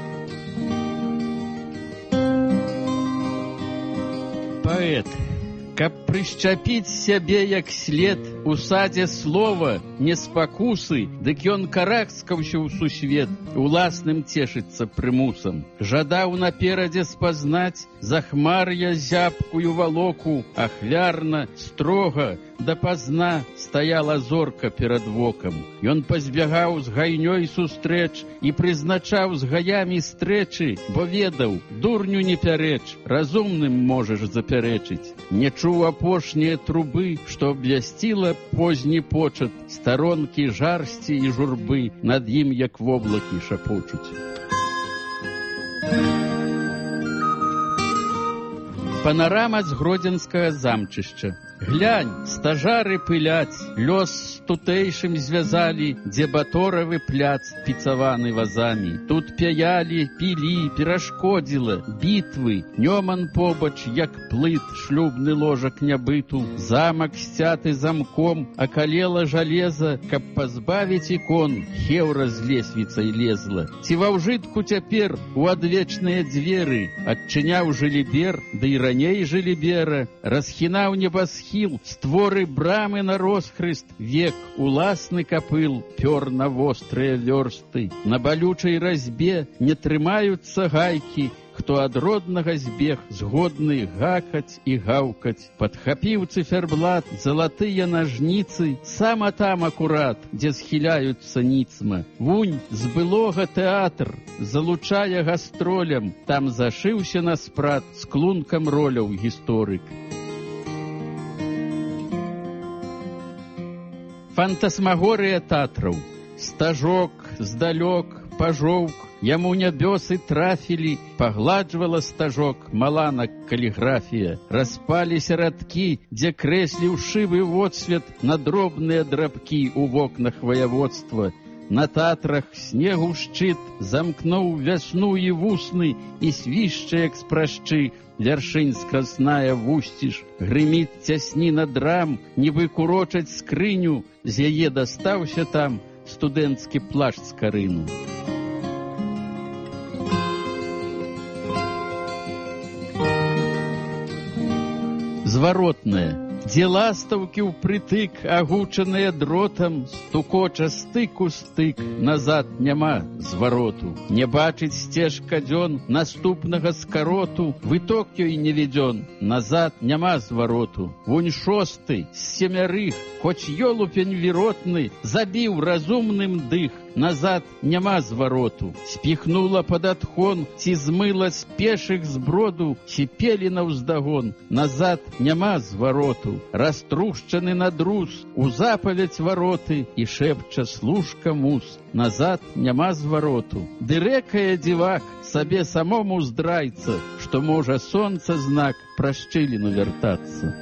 Паэт. Каб прышчапіць сябе як след, у садзе слова, не спакусы, дык ён каракскаўся ў сусвет, уласным цешыцца прымусам. Жадаў наперадзе спазнаць захмар'я зябкую валоку, ахвярна, строга, дапазна стаяла зорка перад вокам. Ён пазбягаў з гайнёй сустрэч і прызначаў з гаямі стрэчы, бо ведаў, дурню не пярэч, разумным можаш запярэчыць. Не чуў апошнія трубы, што абвясціла позні почат, старонкі жарсці і журбы над ім, як воблакі, шапочуць. Панарама з гродзенскага замчышча. Глянь, стажары пыляць, лёс з тутэйшым звязалі, дзе баторавы пляц, піцаваны вазамі. Тут пяялі, пілі, перашкодзіла, бітвы, нёман побач, як плыт, шлюбны ложак нябыту, замак сцяты замком, акалела жалеза, каб пазбавіць ікон, хеўра з лесвіцай лезла. Ці ва ўжытку цяпер у адвечныя дзверы, адчыняў жылібер, ды і раней жылібера, расхінаў небасхіл, створы брамы на розхрыст, век уласны капыл пёр на вострыя вёрсты. На балючай разьбе не трымаюцца гайкі, хто ад роднага збег, згодны гакаць і гаўкаць. Падхапіў цыферблат, залатыя нажніцы, сама там акурат, дзе схіляюцца ніцма. Вунь з былога тэатр, залучае гастролям, там зашыўся на спрат з клункам роляў гісторык. Фантасмагорыя татраў. Стажок, здалёк, пажоўк, яму нябёсы трафілі, пагладжвала стажок, маланак каліграфія. Распаліся радкі, дзе крэсліў шывы водсвет на дробныя драбкі ў вокнах ваяводства. На татрах снегу шчыт замкнуў вясну і вусны, і свішча, як з прашчы, вяршынь скрасная вусціш, грыміць цясніна драм, нібы курочаць скрыню, з яе дастаўся там студэнцкі плашч з карыну. Зваротная. Дзе ластаўкі ўпрытык, агучаныя дротам, стукоча стык у стык, назад няма звароту. Не бачыць сцежка дзён наступнага скароту, выток ёй не ведзён, назад няма звароту. Вунь шосты, з семярых, хоць ёлупень віротны, забіў разумным дых, назад няма звароту. Спіхнула пад адхон, ці змыла з пешых зброду, ці пелі наўздагон, назад няма звароту. Раструшчаны надрус, у запавядь вароты, і шэпча служка мус, назад няма звароту. Ды рэкае дзівак, сабе самому здрайца, што можа сонца знак пра шчыліну вяртацца.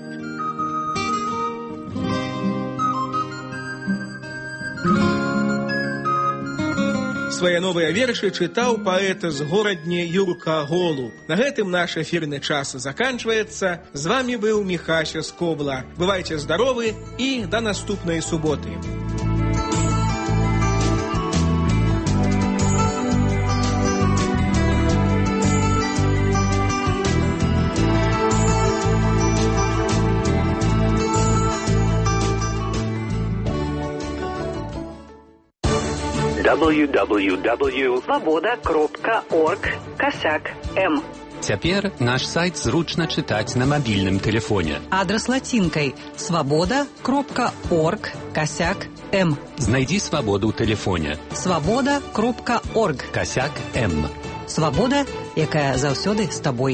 Свае новыя вершы чытаў паэт з горадні Юрка Голуб. На гэтым наш эфірны час заканчваецца. З вамі быў Міхася Скобла. Бывайце здаровы і да наступнай суботы. дабл ю дабл ю дабл ю точка свобода точка орг косяк м Цяпер наш сайт зручна чытаць на мабільным тэлефоне. Адрас лацінкай свабода кропка орг касяк м. Знайдзі свабоду ў тэлефоне. свабода кропка орг касяк м. Свабода, якая заўсёды з табой.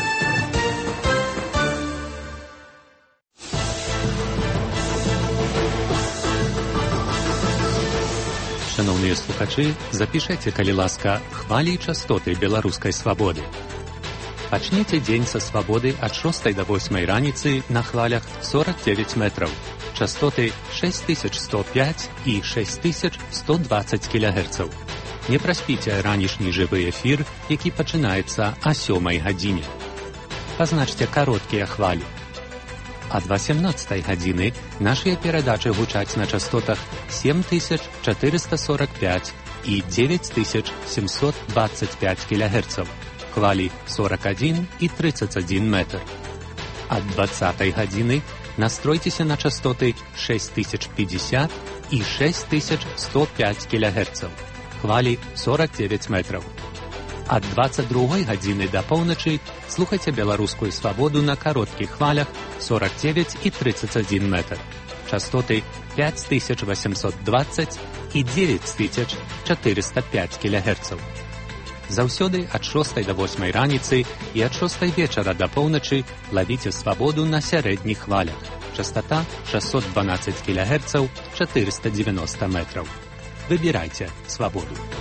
Шановныя слухачы, запішайце, калі ласка, хвалі і частоты беларускай свабоды. Пачніце дзень са свабоды ад шостай да восьмай раніцы на хвалях сорок девять метраў. Частоты шесть тысяч сто пять і шесть тысяч сто двадцать кілогерцаў. Не праспіце ранішні жывы эфір, які пачынаецца о сёмай гадзіне. Пазначце кароткія хвалі. Ад васемнаццатай гадзіны нашыя перадачы гучаць на частотах семь тысяч четыреста сорок пять і девять тысяч семьсот двадцать пять кілогерцаў. Хвалі сорок один і тридцать один метр. Ад двадцатай гадзіны настройцеся на частоты шесть тысяч пятьдесят і шесть тысяч сто пять кілогерцаў. Хвалі сорок девять метров. Ад двадцать другой гадзіны да поўначы слухайце беларускую свабоду на кароткіх хвалях сорок девять і тридцать один метр. Частоты пять тысяч восемьсот двадцать і девять тысяч четыреста пять кілогерцаў. Заўсёды ад шостай да восьмай раніцы і ад шостай вечара да поўначы лавіце свабоду на сярэдніх хвалях. Частота шестьсот двенадцать кілогерцаў, четыреста девяносто метров. Выбирайте свободу.